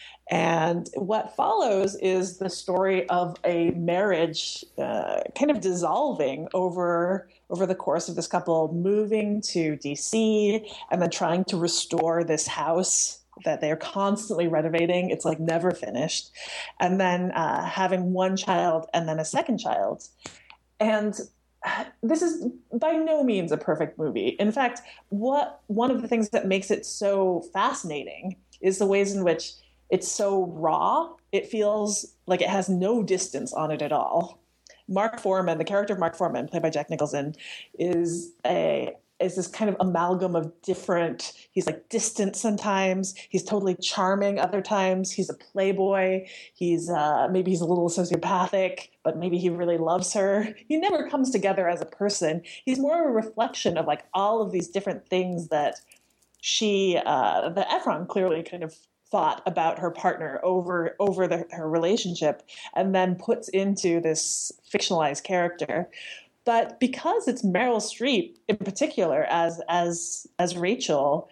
And what follows is the story of a marriage uh, kind of dissolving over, over the course of this couple moving to D C and then trying to restore this house that they're constantly renovating. It's like never finished. And then uh, having one child and then a second child. And this is by no means a perfect movie. In fact, what one of the things that makes it so fascinating is the ways in which it's so raw. It feels like it has no distance on it at all. Mark Foreman, the character of Mark Foreman, played by Jack Nicholson, is a is this kind of amalgam of different, he's like distant sometimes, he's totally charming other times, he's a playboy, he's uh, maybe he's a little sociopathic, but maybe he really loves her. He never comes together as a person. He's more a reflection of like all of these different things that she, uh, that Ephron clearly kind of thought about her partner over over the, her relationship, and then puts into this fictionalized character. But because it's Meryl Streep in particular as as as Rachel,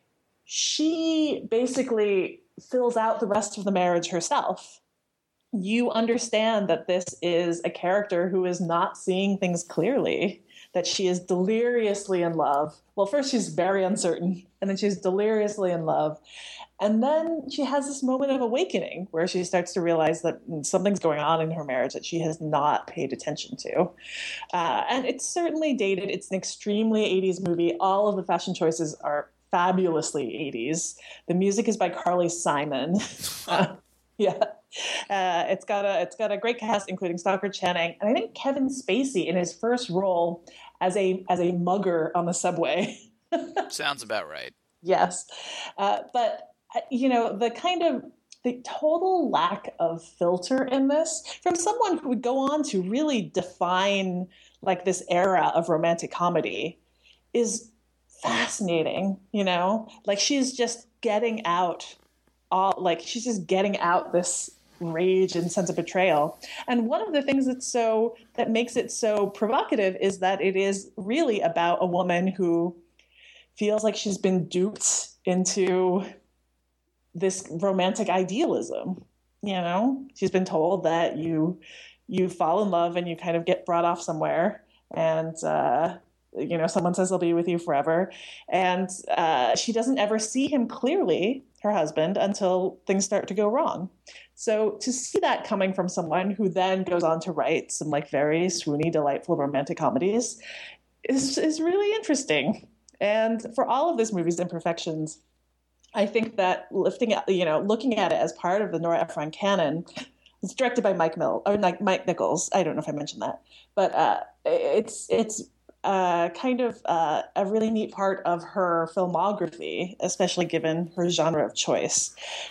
she basically fills out the rest of the marriage herself. You understand that this is a character who is not seeing things clearly, that she is deliriously in love. Well, first she's very uncertain, and then she's deliriously in love. And then she has this moment of awakening where she starts to realize that something's going on in her marriage that she has not paid attention to. Uh, and it's certainly dated. It's an extremely eighties movie. All of the fashion choices are fabulously eighties. The music is by Carly Simon. uh, yeah. Uh, it's got a it's got a great cast, including Stockard Channing, and I think Kevin Spacey in his first role as a as a mugger on the subway. Sounds about right. Yes, uh, but you know the kind of the total lack of filter in this from someone who would go on to really define like this era of romantic comedy is fascinating. You know, like she's just getting out all like she's just getting out this rage and sense of betrayal. And one of the things that's so that makes it so provocative is that it is really about a woman who feels like she's been duped into this romantic idealism. You know, she's been told that you you fall in love and you kind of get brought off somewhere, and uh, you know, someone says they'll be with you forever, and uh, she doesn't ever see him clearly, her husband, until things start to go wrong. So to see that coming from someone who then goes on to write some like very swoony, delightful romantic comedies is is really interesting. And for all of this movie's imperfections, I think that lifting at, you know, looking at it as part of the Nora Ephron canon, it's directed by Mike Mill or like Mike Nichols. I don't know if I mentioned that, but uh, it's it's uh, kind of uh, a really neat part of her filmography, especially given her genre of choice.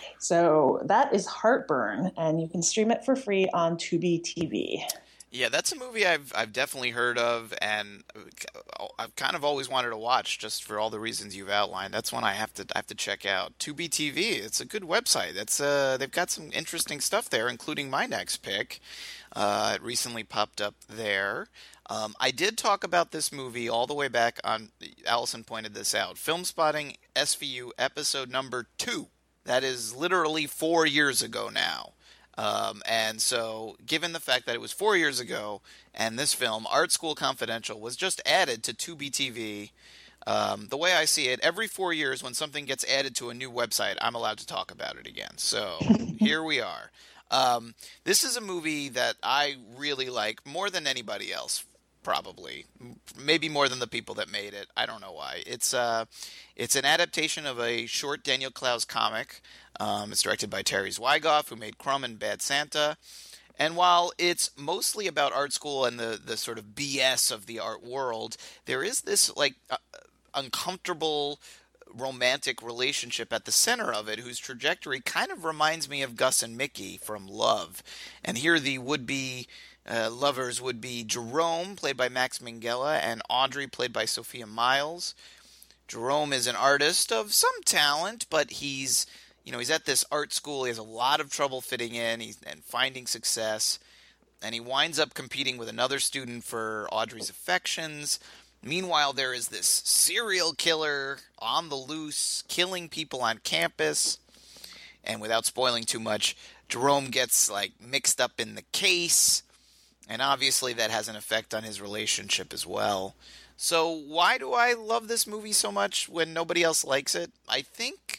So that is Heartburn, and you can stream it for free on Tubi T V. Yeah, that's a movie I've I've definitely heard of, and I've kind of always wanted to watch just for all the reasons you've outlined. That's one I have to I have to check out. Tubi T V, it's a good website. That's uh they've got some interesting stuff there, including my next pick. Uh, it recently popped up there. Um, I did talk about this movie all the way back on. Allison pointed this out. Film Spotting S V U episode number two. That is literally four years ago now. Um, and so, given the fact that it was four years ago, and this film, Art School Confidential, was just added to Tubi T V, um, the way I see it, every four years when something gets added to a new website, I'm allowed to talk about it again. So, here we are. Um, this is a movie that I really like more than anybody else, probably. Maybe more than the people that made it. I don't know why. It's uh, it's an adaptation of a short Daniel Clowes comic. Um, it's directed by Terry Zwigoff, who made Crumb and Bad Santa. And while it's mostly about art school and the, the sort of B S of the art world, there is this like uh, uncomfortable romantic relationship at the center of it, whose trajectory kind of reminds me of Gus and Mickey from Love. And here the would-be uh, lovers would be Jerome, played by Max Minghella, and Audrey, played by Sophia Myles. Jerome is an artist of some talent, but he's You know, he's at this art school. He has a lot of trouble fitting in he's, and finding success. And he winds up competing with another student for Audrey's affections. Meanwhile, there is this serial killer on the loose, killing people on campus. And without spoiling too much, Jerome gets, like, mixed up in the case. And obviously that has an effect on his relationship as well. So why do I love this movie so much when nobody else likes it? I think...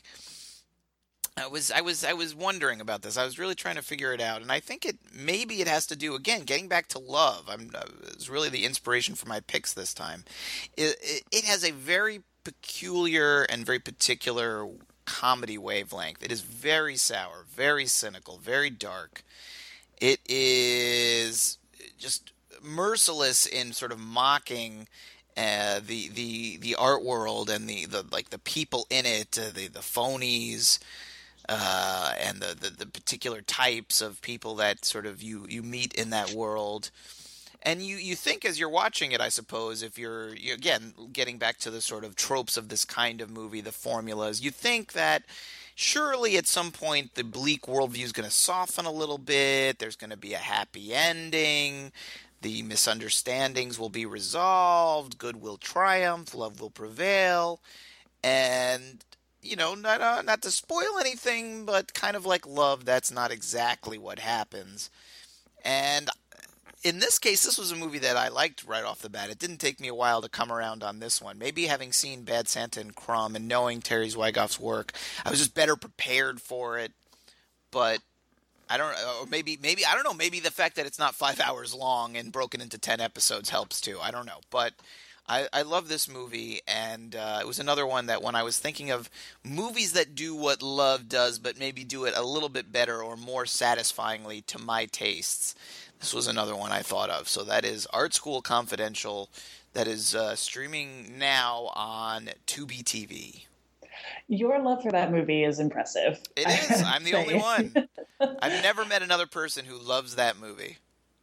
I was I was I was wondering about this. I was really trying to figure it out, and I think it maybe it has to do again getting back to Love. I'm uh, it's really the inspiration for my picks this time. It, it it has a very peculiar and very particular comedy wavelength. It is very sour, very cynical, very dark. It is just merciless in sort of mocking uh, the the the art world and the, the like the people in it, uh, the the phonies. Uh, and the, the, the particular types of people that sort of you, you meet in that world. And you, you think as you're watching it, I suppose, if you're, you, again, getting back to the sort of tropes of this kind of movie, the formulas, you think that surely at some point the bleak worldview is going to soften a little bit, there's going to be a happy ending, the misunderstandings will be resolved, good will triumph, love will prevail, and... You know, not uh, not to spoil anything, but kind of like Love, that's not exactly what happens. And in this case, this was a movie that I liked right off the bat. It didn't take me a while to come around on this one. Maybe having seen Bad Santa and Crumb and knowing Terry Zwigoff's work, I was just better prepared for it. But I don't know, or maybe, maybe I don't know, maybe the fact that it's not five hours long and broken into ten episodes helps too. I don't know. But I, I love this movie, and uh, it was another one that when I was thinking of movies that do what Love does, but maybe do it a little bit better or more satisfyingly to my tastes, this was another one I thought of. So that is Art School Confidential. That is uh, streaming now on Tubi T V. Your love for that movie is impressive. It is. I'm the only one. I've never met another person who loves that movie.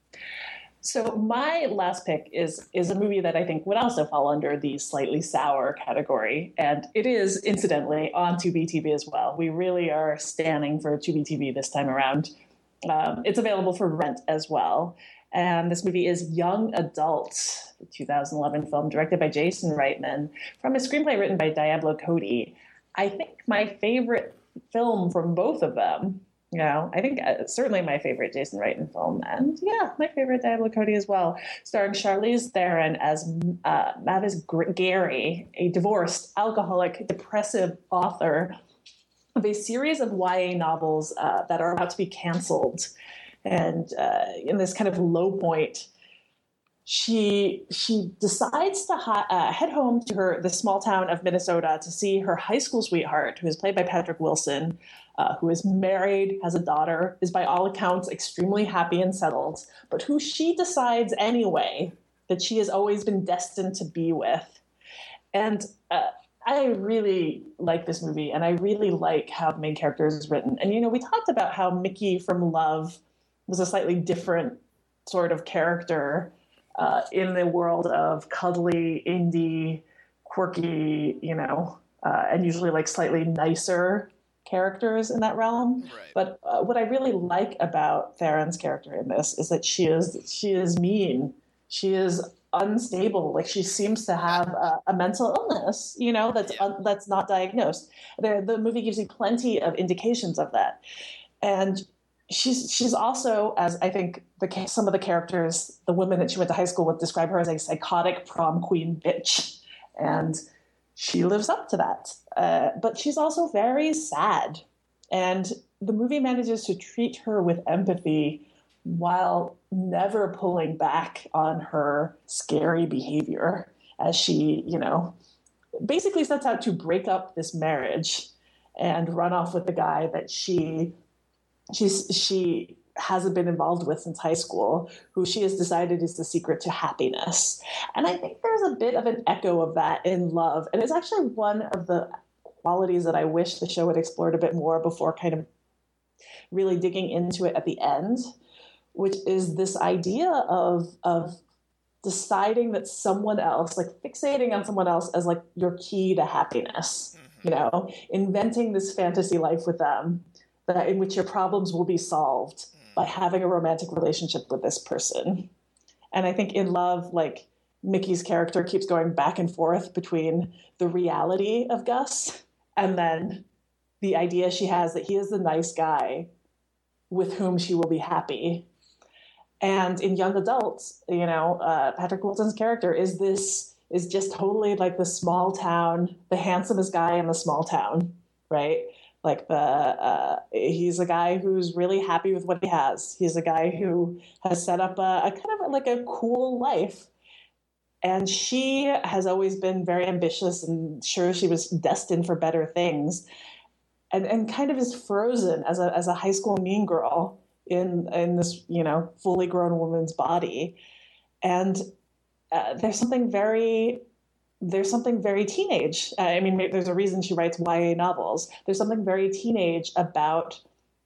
So my last pick is is a movie that I think would also fall under the slightly sour category, and it is, incidentally, on Tubi T V as well. We really are standing for Tubi T V this time around. Um, it's available for rent as well, and this movie is Young Adult, the two thousand eleven film directed by Jason Reitman, from a screenplay written by Diablo Cody. I think my favorite film from both of them. You know, I think uh, certainly my favorite Jason Reitman film, and yeah, my favorite Diablo Cody as well, starring Charlize Theron as uh, Mavis Gary, a divorced, alcoholic, depressive author of a series of Y A novels uh, that are about to be canceled. And uh, in this kind of low point, she she decides to hi- uh, head home to her the small town of Minnesota to see her high school sweetheart, who is played by Patrick Wilson, Uh, who is married, has a daughter, is by all accounts extremely happy and settled, but who she decides anyway that she has always been destined to be with. And uh, I really like this movie, and I really like how the main character is written. And, you know, we talked about how Mickey from Love was a slightly different sort of character uh, in the world of cuddly, indie, quirky, you know, uh, and usually like slightly nicer characters in that realm. Right. But uh, what I really like about Theron's character in this is that she is she is mean. She is unstable. Like, she seems to have a, a mental illness, you know, that's yeah. un, that's not diagnosed. The, the movie gives you plenty of indications of that. And she's she's also, as I think the some of the characters, the women that she went to high school with, describe her as a psychotic prom queen bitch. And she lives up to that. Uh, but she's also very sad. And the movie manages to treat her with empathy while never pulling back on her scary behavior as she, you know, basically sets out to break up this marriage and run off with the guy that she she's she hasn't been involved with since high school, who she has decided is the secret to happiness. And I think there's a bit of an echo of that in Love. And it's actually one of the qualities that I wish the show had explored a bit more before kind of really digging into it at the end, which is this idea of, of deciding that someone else, like fixating on someone else as like your key to happiness, mm-hmm. you know, inventing this fantasy life with them that in which your problems will be solved by having a romantic relationship with this person. And I think in Love, like, Mickey's character keeps going back and forth between the reality of Gus and then the idea she has that he is the nice guy with whom she will be happy. And in Young Adults, you know, uh, Patrick Wilson's character is this, is just totally like the small town, the handsomest guy in the small town, right? Like the uh, he's a guy who's really happy with what he has. He's a guy who has set up a, a kind of like a cool life. And she has always been very ambitious and sure she was destined for better things. And and kind of is frozen as a as a high school mean girl in in this, you know, fully grown woman's body. And uh, there's something very There's something very teenage. I mean, there's a reason she writes Y A novels. There's something very teenage about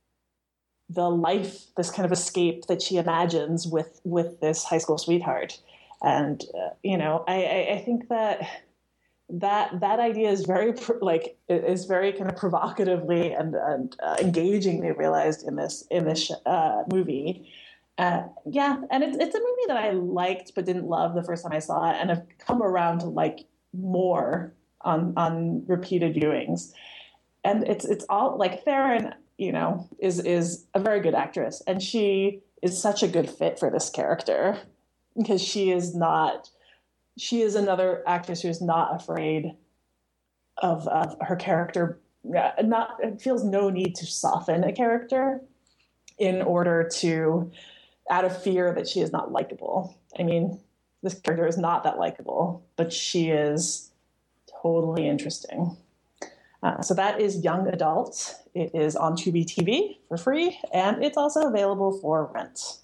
the life, this kind of escape that she imagines with, with this high school sweetheart. And, uh, you know, I, I think that that that idea is very, like, is very kind of provocatively and, and uh, engagingly realized in this, in this uh, movie. Uh, yeah, and it's it's a movie that I liked but didn't love the first time I saw it, and have come around to like more on on repeated viewings. And it's it's all like Theron, you know, is is a very good actress, and she is such a good fit for this character because she is not she is another actress who is not afraid of of her character. Not feels no need to soften a character in order to. Out of fear that she is not likable. I mean, this character is not that likable, but she is totally interesting. Uh, so that is Young Adult. It is on Tubi T V for free, and it's also available for rent.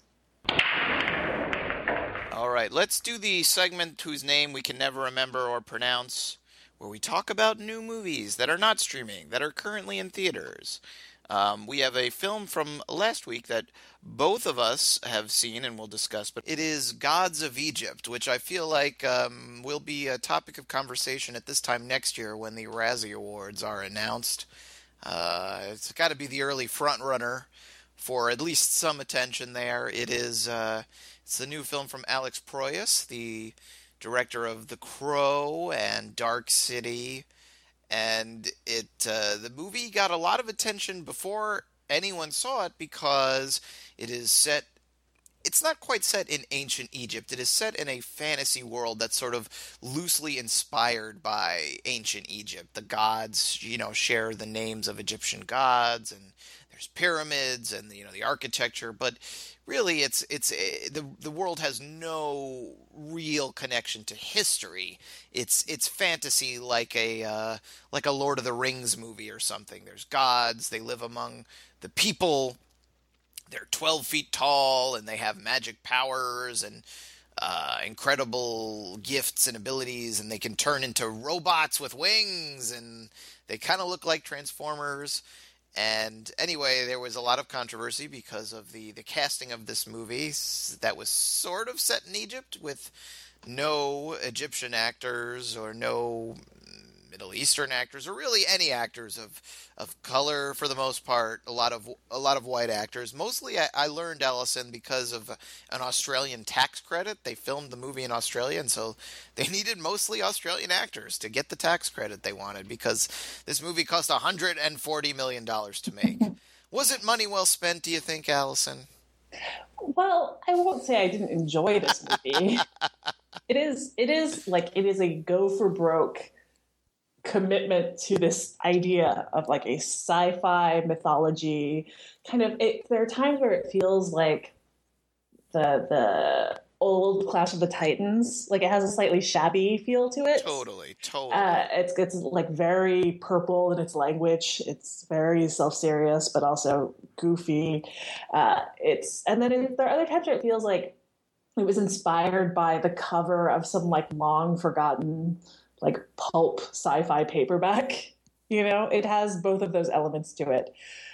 All right, let's do the segment whose name we can never remember or pronounce, where we talk about new movies that are not streaming, that are currently in theaters. Um, we have a film from last week that both of us have seen and we'll discuss, but it is Gods of Egypt, which I feel like um, will be a topic of conversation at this time next year when the Razzie Awards are announced. Uh, it's got to be the early front runner for at least some attention there. It is uh, it's the new film from Alex Proyas, the director of The Crow and Dark City. And it uh, the movie got a lot of attention before anyone saw it because it is set, it's not quite set in ancient Egypt. It is set in a fantasy world that's sort of loosely inspired by ancient Egypt. The gods, you know, share the names of Egyptian gods, and there's pyramids and, you know, the architecture, but really it's it's the the world has no real connection to history. It's it's fantasy, like a uh, like a Lord of the Rings movie or something. There's gods, they live among the people. They're twelve feet tall and they have magic powers and uh, incredible gifts and abilities, and they can turn into robots with wings, and they kind of look like Transformers. And anyway, there was a lot of controversy because of the, the casting of this movie that was sort of set in Egypt with no Egyptian actors or no Middle Eastern actors, or really any actors of of color for the most part. A lot of a lot of white actors. Mostly, I, I learned, Allison, because of an Australian tax credit. They filmed the movie in Australia, and so they needed mostly Australian actors to get the tax credit they wanted, because this movie cost one hundred forty million dollars to make. Was it money well spent, do you think, Allison? Well, I won't say I didn't enjoy this movie. it is it is like it is a go for broke commitment to this idea of like a sci-fi mythology kind of. It, there are times where it feels like the the old Clash of the Titans, like it has a slightly shabby feel to it. Totally, totally. Uh, it's it's like very purple in its language. It's very self-serious, but also goofy. Uh, it's and then it, there are other times where it feels like it was inspired by the cover of some like long forgotten like pulp sci-fi paperback. You know, it has both of those elements to it.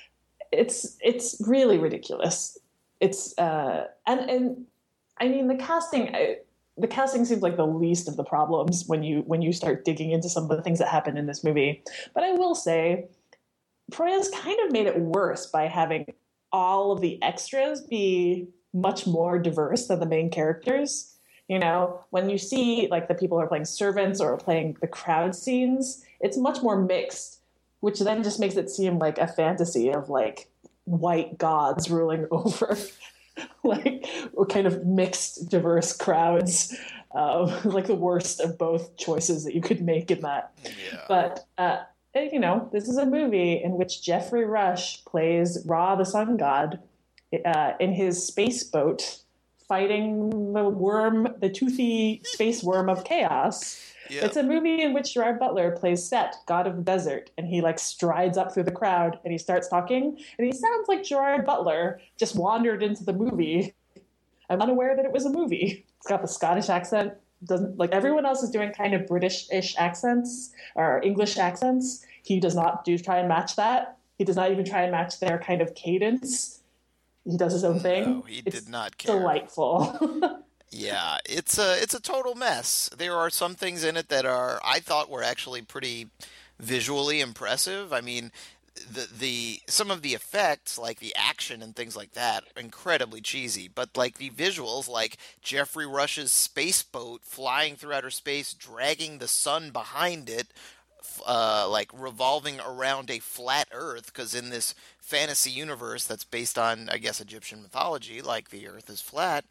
It's it's really ridiculous. It's uh, and and I mean the casting. I, the casting seems like the least of the problems when you when you start digging into some of the things that happen in this movie. But I will say, Proyas kind of made it worse by having all of the extras be much more diverse than the main characters. You know, when you see like the people who are playing servants or playing the crowd scenes, it's much more mixed, which then just makes it seem like a fantasy of like white gods ruling over like kind of mixed, diverse crowds, uh, like the worst of both choices that you could make in that. Yeah. But, uh, you know, this is a movie in which Jeffrey Rush plays Ra, the sun god, uh, in his space boat, fighting the worm, the toothy space worm of chaos. Yep. It's a movie in which Gerard Butler plays Set, god of the desert, and he like strides up through the crowd and he starts talking, and he sounds like Gerard Butler just wandered into the movie. I'm unaware that it was a movie. It's got the Scottish accent. Doesn't like everyone else is doing kind of British-ish accents or English accents. He does not do try and match that. He does not even try and match their kind of cadence. He does his own thing. No, he it's did not care. Delightful. Yeah, it's a it's a total mess. There are some things in it that are I thought were actually pretty visually impressive. I mean, the the some of the effects, like the action and things like that, incredibly cheesy. But like the visuals, like Jeffrey Rush's space boat flying through outer space, dragging the sun behind it, uh, like revolving around a flat Earth, because in this fantasy universe that's based on, I guess, Egyptian mythology, like the Earth is flat.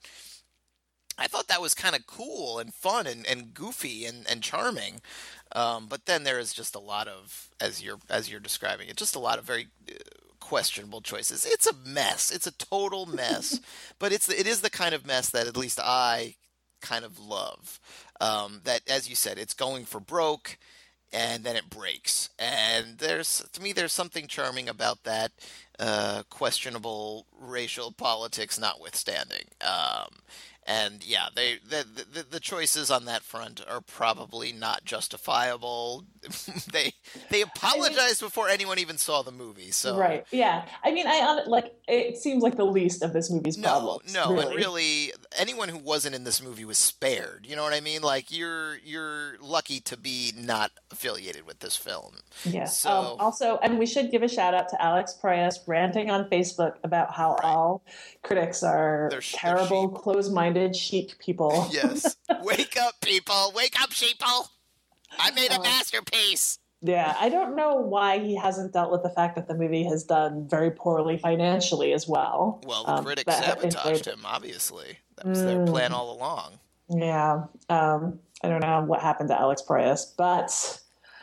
I thought that was kind of cool and fun and, and goofy and, and charming. Um, but then there is just a lot of, as you're as you're describing it, just a lot of very uh, questionable choices. It's a mess. It's a total mess. But it's it is the kind of mess that at least I kind of love. Um, that, as you said, it's going for broke, and then it breaks. And there's, to me, there's something charming about that, uh, questionable racial politics notwithstanding. Um, and yeah, they the, the the choices on that front are probably not justifiable. they they apologized I mean, before anyone even saw the movie. So right, yeah. I mean, I like it seems like the least of this movie's no, problems. No, really. and really, anyone who wasn't in this movie was spared. You know what I mean? Like you're you're lucky to be not affiliated with this film. Yeah. So um, also, and we should give a shout out to Alex Proyas ranting on Facebook about how right. all critics are they're, terrible, they're closed-minded sheep people. Yes. Wake up, people! Wake up, sheeple! I made a uh, masterpiece. Yeah, I don't know why he hasn't dealt with the fact that the movie has done very poorly financially as well. Well, the um, critics sabotaged him, obviously. That was mm, their plan all along. Yeah. Um, I don't know what happened to Alex Proyas, but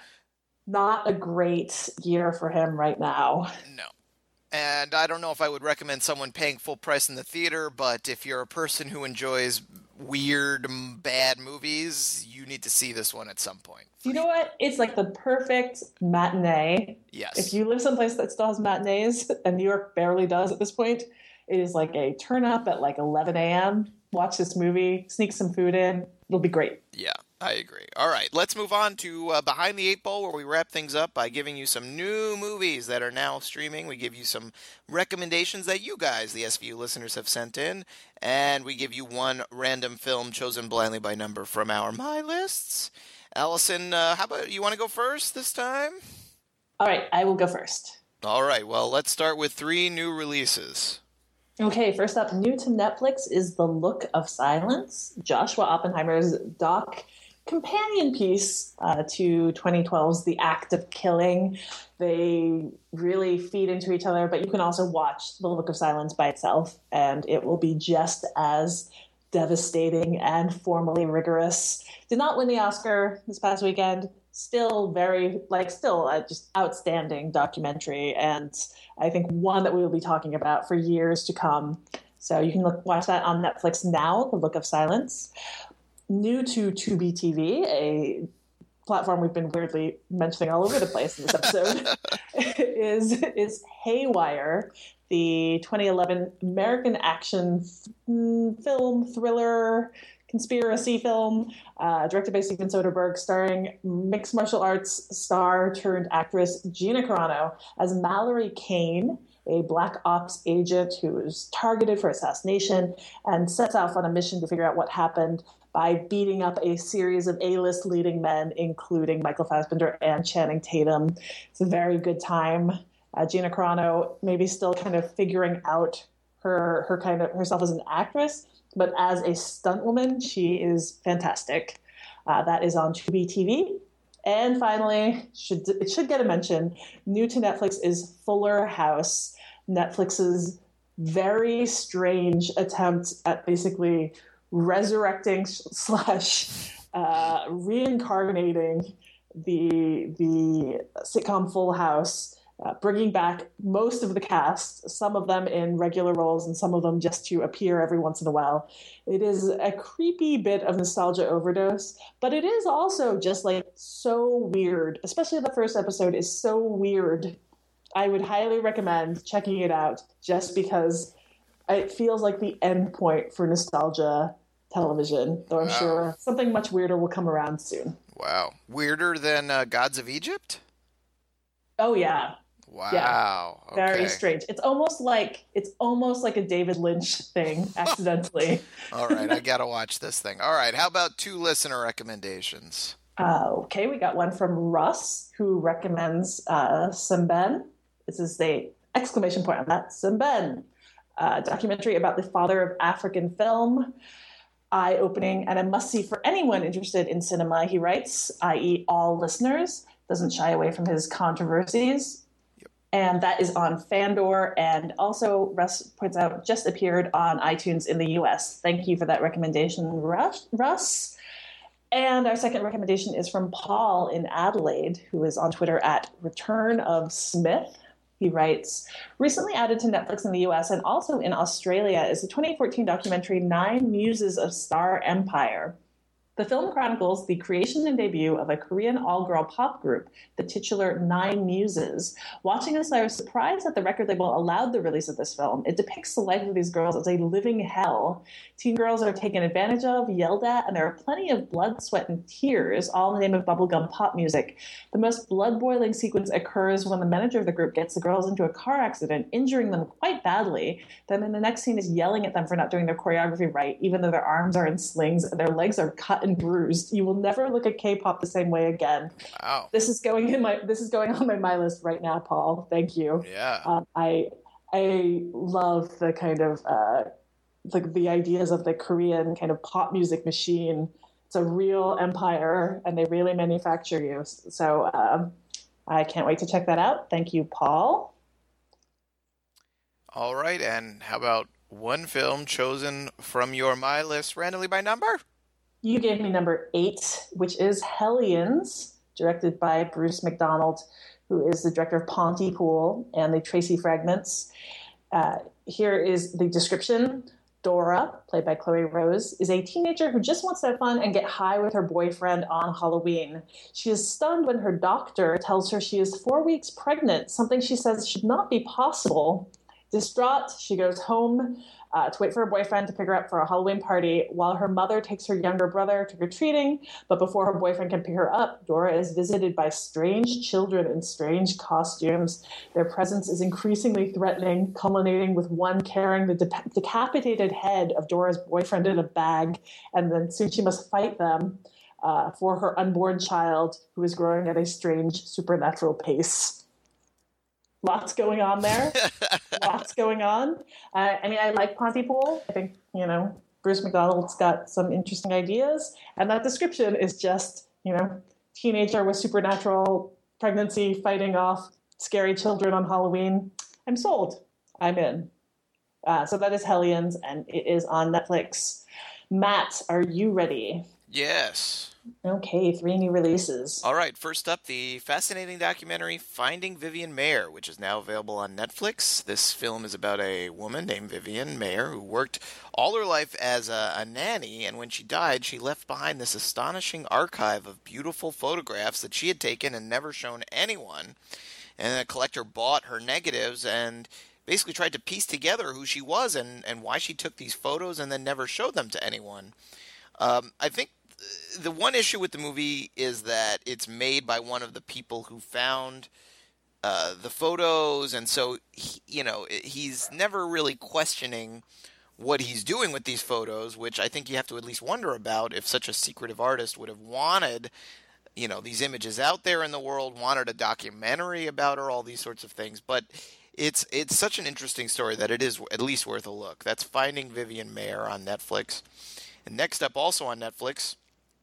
not a great year for him right now. No. And I don't know if I would recommend someone paying full price in the theater, but if you're a person who enjoys weird, bad movies, you need to see this one at some point. You know what? It's like the perfect matinee. Yes. If you live someplace that still has matinees, and New York barely does at this point, it is like a turn up at like eleven a.m., watch this movie, sneak some food in. It'll be great. Yeah, I agree. All right, let's move on to uh, Behind the Eight Ball, where we wrap things up by giving you some new movies that are now streaming. We give you some recommendations that you guys, the S V U listeners, have sent in, and we give you one random film chosen blindly by number from our My Lists. Allison, uh, how about you want to go first this time? All right, I will go first. All right, well, let's start with three new releases. Okay, first up, new to Netflix is The Look of Silence, Joshua Oppenheimer's doc companion piece uh, to twenty twelve's The Act of Killing. They really feed into each other, but you can also watch The Look of Silence by itself, and it will be just as devastating and formally rigorous. Did not win the Oscar this past weekend. Still very, like, still a just outstanding documentary, and I think one that we will be talking about for years to come. So you can look, watch that on Netflix now, The Look of Silence. New to Tubi T V, a platform we've been weirdly mentioning all over the place in this episode, is, is Haywire, the twenty eleven American action f- film thriller conspiracy film, uh, directed by Steven Soderbergh, starring mixed martial arts star turned actress Gina Carano as Mallory Kane, a black ops agent who is targeted for assassination and sets off on a mission to figure out what happened by beating up a series of A-list leading men, including Michael Fassbender and Channing Tatum. It's a very good time. Uh, Gina Carano maybe still kind of figuring out her her kind of herself as an actress, but as a stunt woman, she is fantastic. Uh, that is on Tubi T V. And finally, should it should get a mention, new to Netflix is Fuller House, Netflix's very strange attempt at basically resurrecting slash uh, reincarnating the the sitcom Full House. Uh, bringing back most of the cast, some of them in regular roles and some of them just to appear every once in a while. It is a creepy bit of nostalgia overdose, but it is also just like so weird, especially the first episode is so weird. I would highly recommend checking it out just because it feels like the end point for nostalgia television, though I'm wow. sure something much weirder will come around soon. Wow. Weirder than uh, Gods of Egypt? Oh, yeah. Wow. Yeah. Very okay. strange. It's almost like it's almost like a David Lynch thing, accidentally. All right, I gotta watch this thing. All right, how about two listener recommendations? Uh, okay, we got one from Russ, who recommends uh, Semben. This is the exclamation point on that. Semben, a documentary about the father of African film. Eye-opening and a must-see for anyone interested in cinema, he writes, that is all listeners. Doesn't shy away from his controversies. And that is on Fandor, and also, Russ points out, just appeared on iTunes in the U S. Thank you for that recommendation, Russ. And our second recommendation is from Paul in Adelaide, who is on Twitter at Return of Smith. He writes, recently added to Netflix in the U S and also in Australia is the twenty fourteen documentary Nine Muses of Star Empire. The film chronicles the creation and debut of a Korean all-girl pop group, the titular Nine Muses. Watching this, I was surprised that the record label allowed the release of this film. It depicts the life of these girls as a living hell. Teen girls are taken advantage of, yelled at, and there are plenty of blood, sweat, and tears, all in the name of bubblegum pop music. The most blood-boiling sequence occurs when the manager of the group gets the girls into a car accident, injuring them quite badly. Then in the next scene is yelling at them for not doing their choreography right, even though their arms are in slings and their legs are cut and bruised. You will never look at K-pop the same way again. Wow. This is going in my this is going on my my list right now, Paul. Thank you. Yeah. Um, I I love the kind of uh, the the ideas of the Korean kind of pop music machine. It's a real empire, and they really manufacture you. So um, I can't wait to check that out. Thank you, Paul. All right, and how about one film chosen from your My List randomly by number? You gave me number eight, which is Hellions, directed by Bruce McDonald, who is the director of Pontypool and the Tracy Fragments. Uh, here is the description. Dora, played by Chloe Rose, is a teenager who just wants to have fun and get high with her boyfriend on Halloween. She is stunned when her doctor tells her she is four weeks pregnant, something she says should not be possible. Distraught, she goes home uh, to wait for her boyfriend to pick her up for a Halloween party while her mother takes her younger brother trick-or-treating. But before her boyfriend can pick her up, Dora is visited by strange children in strange costumes. Their presence is increasingly threatening, culminating with one carrying the de- decapitated head of Dora's boyfriend in a bag. And then soon she must fight them uh, for her unborn child, who is growing at a strange supernatural pace. Lots going on there. Lots going on. Uh, I mean, I like Pontypool. I think, you know, Bruce McDonald's got some interesting ideas. And that description is just, you know, teenager with supernatural pregnancy fighting off scary children on Halloween. I'm sold. I'm in. Uh, so that is Hellions, and it is on Netflix. Matt, are you ready? Yes. Okay, three new releases. All right, first up, the fascinating documentary Finding Vivian Maier, which is now available on Netflix. This film is about a woman named Vivian Maier who worked all her life as a, a nanny, and when she died, she left behind this astonishing archive of beautiful photographs that she had taken and never shown anyone. And a collector bought her negatives and basically tried to piece together who she was and, and why she took these photos and then never showed them to anyone. Um, I think the one issue with the movie is that it's made by one of the people who found uh, the photos, and so, he, you know, he's never really questioning what he's doing with these photos, which I think you have to at least wonder about if such a secretive artist would have wanted, you know, these images out there in the world, wanted a documentary about her, all these sorts of things. But it's it's such an interesting story that it is at least worth a look. That's Finding Vivian Maier on Netflix. And next up, also on Netflix,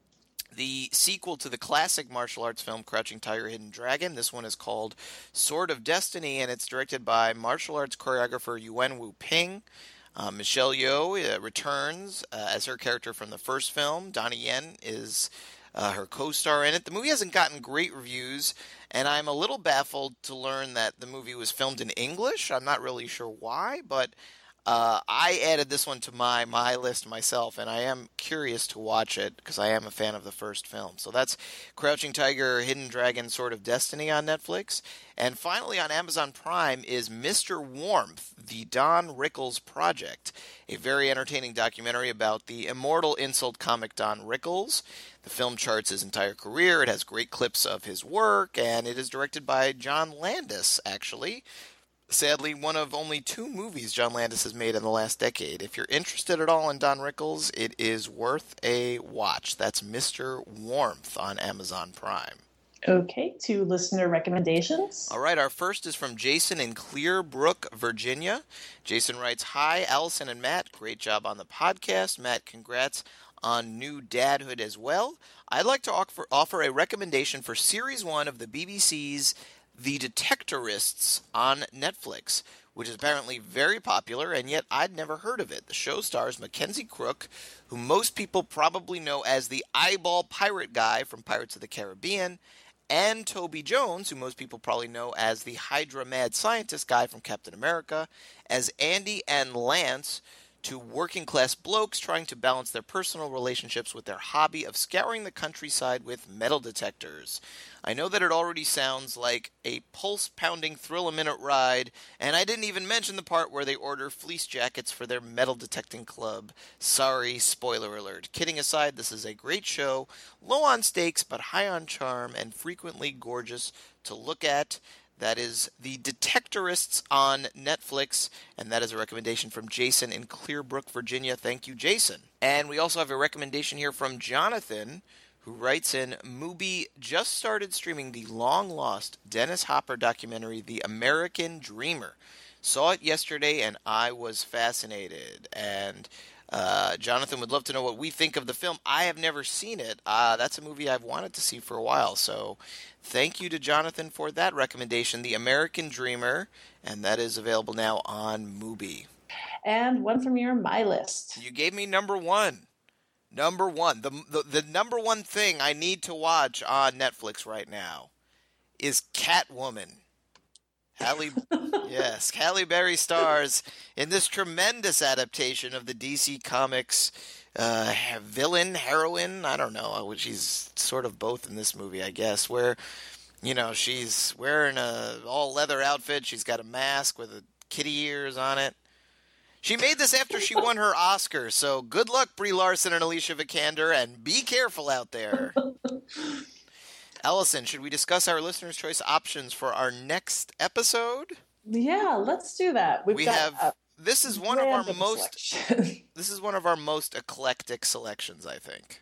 the sequel to the classic martial arts film Crouching Tiger, Hidden Dragon. This one is called Sword of Destiny, and it's directed by martial arts choreographer Yuen Wu Ping. Uh, Michelle Yeoh uh, returns uh, as her character from the first film. Donnie Yen is uh, her co-star in it. The movie hasn't gotten great reviews, and I'm a little baffled to learn that the movie was filmed in English. I'm not really sure why, but Uh, I added this one to my my list myself, and I am curious to watch it because I am a fan of the first film. So that's Crouching Tiger, Hidden Dragon, Sword of Destiny on Netflix. And finally on Amazon Prime is Mister Warmth, the Don Rickles Project, a very entertaining documentary about the immortal insult comic Don Rickles. The film charts his entire career. It has great clips of his work, and it is directed by John Landis, actually. Sadly, one of only two movies John Landis has made in the last decade. If you're interested at all in Don Rickles, it is worth a watch. That's Mister Warmth on Amazon Prime. Okay, two listener recommendations. All right, our first is from Jason in Clearbrook, Virginia. Jason writes, "Hi, Allison and Matt. Great job on the podcast. Matt, congrats on new dadhood as well. I'd like to offer, offer a recommendation for Series one of the B B C's The Detectorists on Netflix, which is apparently very popular, and yet I'd never heard of it. The show stars Mackenzie Crook, who most people probably know as the eyeball pirate guy from Pirates of the Caribbean, and Toby Jones, who most people probably know as the Hydra mad scientist guy from Captain America, as Andy and Lance, two working-class blokes trying to balance their personal relationships with their hobby of scouring the countryside with metal detectors. I know that it already sounds like a pulse-pounding thrill-a-minute ride, and I didn't even mention the part where they order fleece jackets for their metal detecting club. Sorry, spoiler alert. Kidding aside, this is a great show, low on stakes but high on charm, and frequently gorgeous to look at. That is The Detectorists on Netflix, and that is a recommendation from Jason in Clearbrook, Virginia. Thank you, Jason. And we also have a recommendation here from Jonathan, who writes in, Mubi just started streaming the long-lost Dennis Hopper documentary, The American Dreamer. Saw it yesterday, and I was fascinated. And uh, Jonathan would love to know what we think of the film. I have never seen it. Uh, that's a movie I've wanted to see for a while, so thank you to Jonathan for that recommendation, The American Dreamer, and that is available now on Mubi. And one from your My List. You gave me number one. Number one. The, the the number one thing I need to watch on Netflix right now is Catwoman. Halle, yes, Halle Berry stars in this tremendous adaptation of the D C Comics uh, villain, heroine, I don't know, she's sort of both in this movie, I guess, where, you know, she's wearing a all-leather outfit, she's got a mask with a kitty ears on it. She made this after she won her Oscar, so good luck, Brie Larson and Alicia Vikander, and be careful out there. Allison, should we discuss our listener's choice options for our next episode? Yeah, let's do that. We've we got have. This is one of our most. Selection. This is one of our most eclectic selections, I think.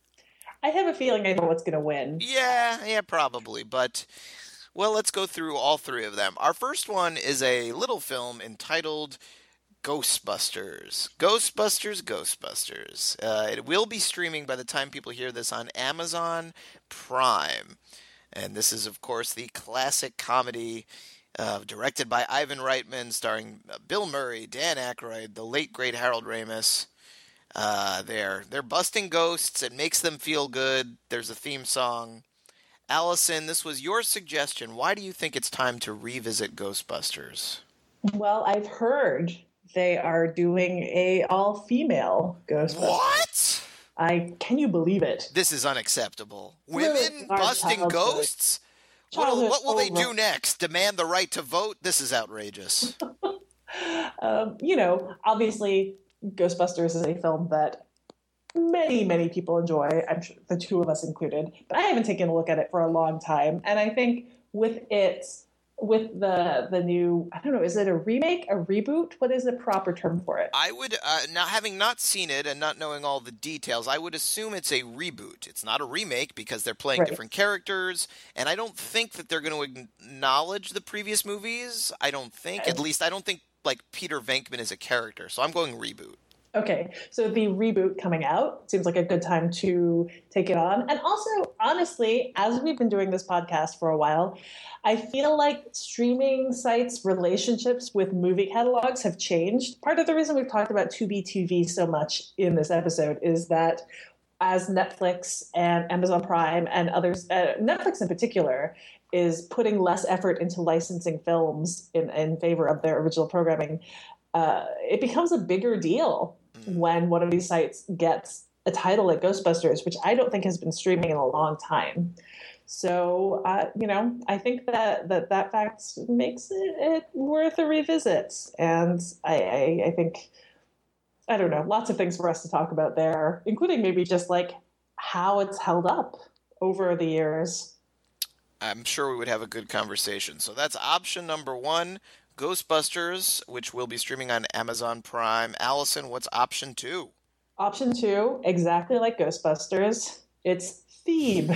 I have a feeling I know what's going to win. Yeah, yeah, probably, but. Well, let's go through all three of them. Our first one is a little film entitled Ghostbusters. Ghostbusters, Ghostbusters. Uh, it will be streaming by the time people hear this on Amazon Prime. And this is, of course, the classic comedy uh, directed by Ivan Reitman, starring uh, Bill Murray, Dan Aykroyd, the late, great Harold Ramis. Uh, they're, they're busting ghosts. It makes them feel good. There's a theme song. Allison, this was your suggestion. Why do you think it's time to revisit Ghostbusters? Well, I've heard they are doing a all-female Ghostbusters. What? I can you believe it? This is unacceptable. Women busting ghosts? What, what will they do next? Demand the right to vote? This is outrageous. um, you know, obviously, Ghostbusters is a film that many, many people enjoy. I'm sure the two of us included. But I haven't taken a look at it for a long time. And I think with it, with the the new, I don't know, is it a remake, a reboot? What is the proper term for it? I would, uh, now having not seen it and not knowing all the details, I would assume it's a reboot. It's not a remake because they're playing right. different characters, and I don't think that they're going to acknowledge the previous movies. I don't think, okay. At least I don't think, like, Peter Venkman is a character, so I'm going reboot. Okay, so the reboot coming out seems like a good time to take it on. And also, honestly, as we've been doing this podcast for a while, I feel like streaming sites' relationships with movie catalogs have changed. Part of the reason we've talked about Tubi T V so much in this episode is that as Netflix and Amazon Prime and others, uh, Netflix in particular, is putting less effort into licensing films in, in favor of their original programming, uh, it becomes a bigger deal when one of these sites gets a title like Ghostbusters, which I don't think has been streaming in a long time. So, uh, you know, I think that that, that fact makes it, it worth a revisit. And I, I, I think, I don't know, lots of things for us to talk about there, including maybe just like how it's held up over the years. I'm sure we would have a good conversation. So that's option number one. Ghostbusters, which will be streaming on Amazon Prime. Allison, what's option two? Option two, exactly like Ghostbusters, it's Thebe.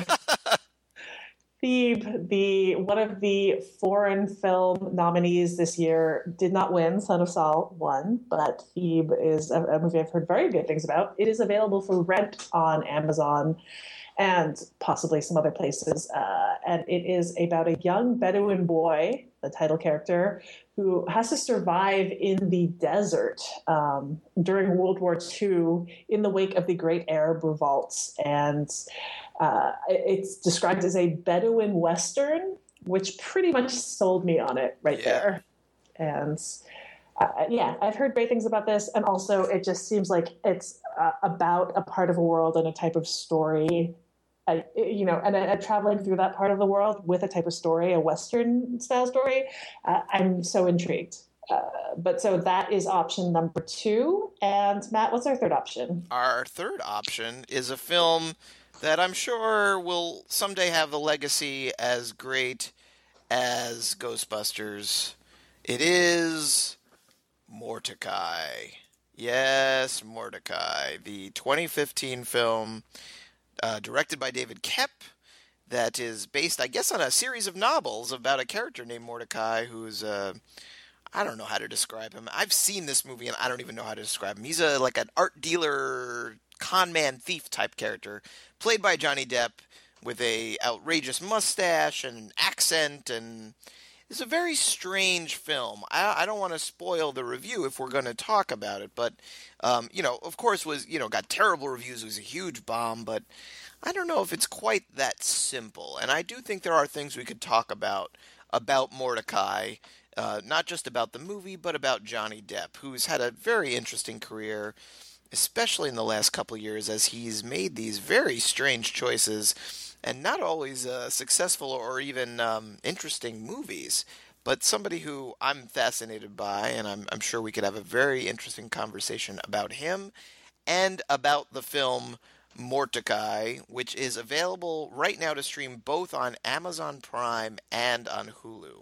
Thebe, the one of the foreign film nominees this year, did not win. Son of Saul won, but Thebe is a, a movie I've heard very good things about. It is available for rent on Amazon. and possibly some other places. Uh, and it is about a young Bedouin boy, the title character, who has to survive in the desert um, during World War Two in the wake of the Great Arab Revolts. And uh, it's described as a Bedouin Western, which pretty much sold me on it right Yeah. there. And uh, yeah, I've heard great things about this. And also it just seems like it's uh, about a part of a world and a type of story, uh, you know, and uh, traveling through that part of the world with a type of story, a Western style story. Uh, I'm so intrigued. Uh, but so that is option number two. And Matt, what's our third option? Our third option is a film that I'm sure will someday have a legacy as great as Ghostbusters. It is Mortdecai. Yes, Mortdecai, the twenty fifteen film uh, directed by David Koepp that is based, I guess, on a series of novels about a character named Mordecai who's, uh, I don't know how to describe him. I've seen this movie and I don't even know how to describe him. He's a like an art dealer, con man, thief type character, played by Johnny Depp with a outrageous mustache and an accent, and it's a very strange film. I, I don't want to spoil the review if we're going to talk about it, but, um, you know, of course was, you know, got terrible reviews. It was a huge bomb, but I don't know if it's quite that simple. And I do think there are things we could talk about, about Mortdecai, uh, not just about the movie, but about Johnny Depp, who's had a very interesting career, especially in the last couple of years, as he's made these very strange choices and not always uh, successful or even um, interesting movies, but somebody who I'm fascinated by, and I'm, I'm sure we could have a very interesting conversation about him and about the film Mortdecai, which is available right now to stream both on Amazon Prime and on Hulu.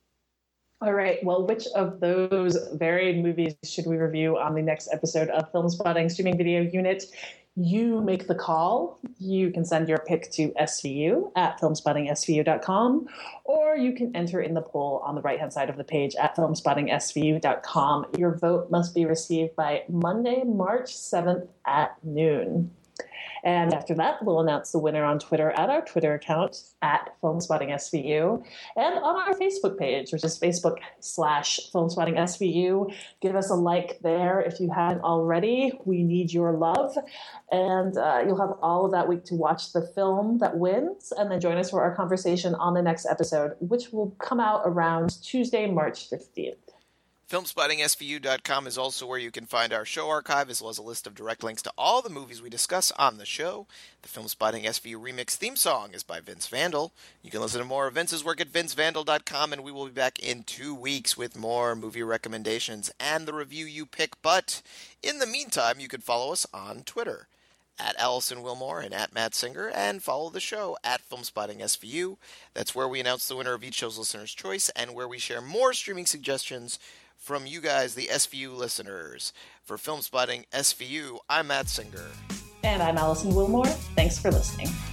All right. Well, which of those varied movies should we review on the next episode of Film Spotting Streaming Video Unit? You make the call. You can send your pick to S V U at filmspotting S V U dot com, or you can enter in the poll on the right-hand side of the page at filmspotting S V U dot com. Your vote must be received by Monday, March seventh at noon. And after that, we'll announce the winner on Twitter at our Twitter account at FilmSpottingSVU and on our Facebook page, which is Facebook slash FilmSpottingSVU. Give us a like there if you haven't already. We need your love. And uh, you'll have all of that week to watch the film that wins and then join us for our conversation on the next episode, which will come out around Tuesday, March fifteenth. Film Spotting S V U dot com is also where you can find our show archive, as well as a list of direct links to all the movies we discuss on the show. The Film Spotting S V U Remix theme song is by Vince Vandal. You can listen to more of Vince's work at vince vandal dot com, and we will be back in two weeks with more movie recommendations and the review you pick. But in the meantime, you can follow us on Twitter at Allison Wilmore and at Matt Singer, and follow the show at Film Spotting S V U. That's where we announce the winner of each show's listener's choice and where we share more streaming suggestions from you guys, the S V U listeners. For Film Spotting S V U, I'm Matt Singer. And I'm Allison Wilmore. Thanks for listening.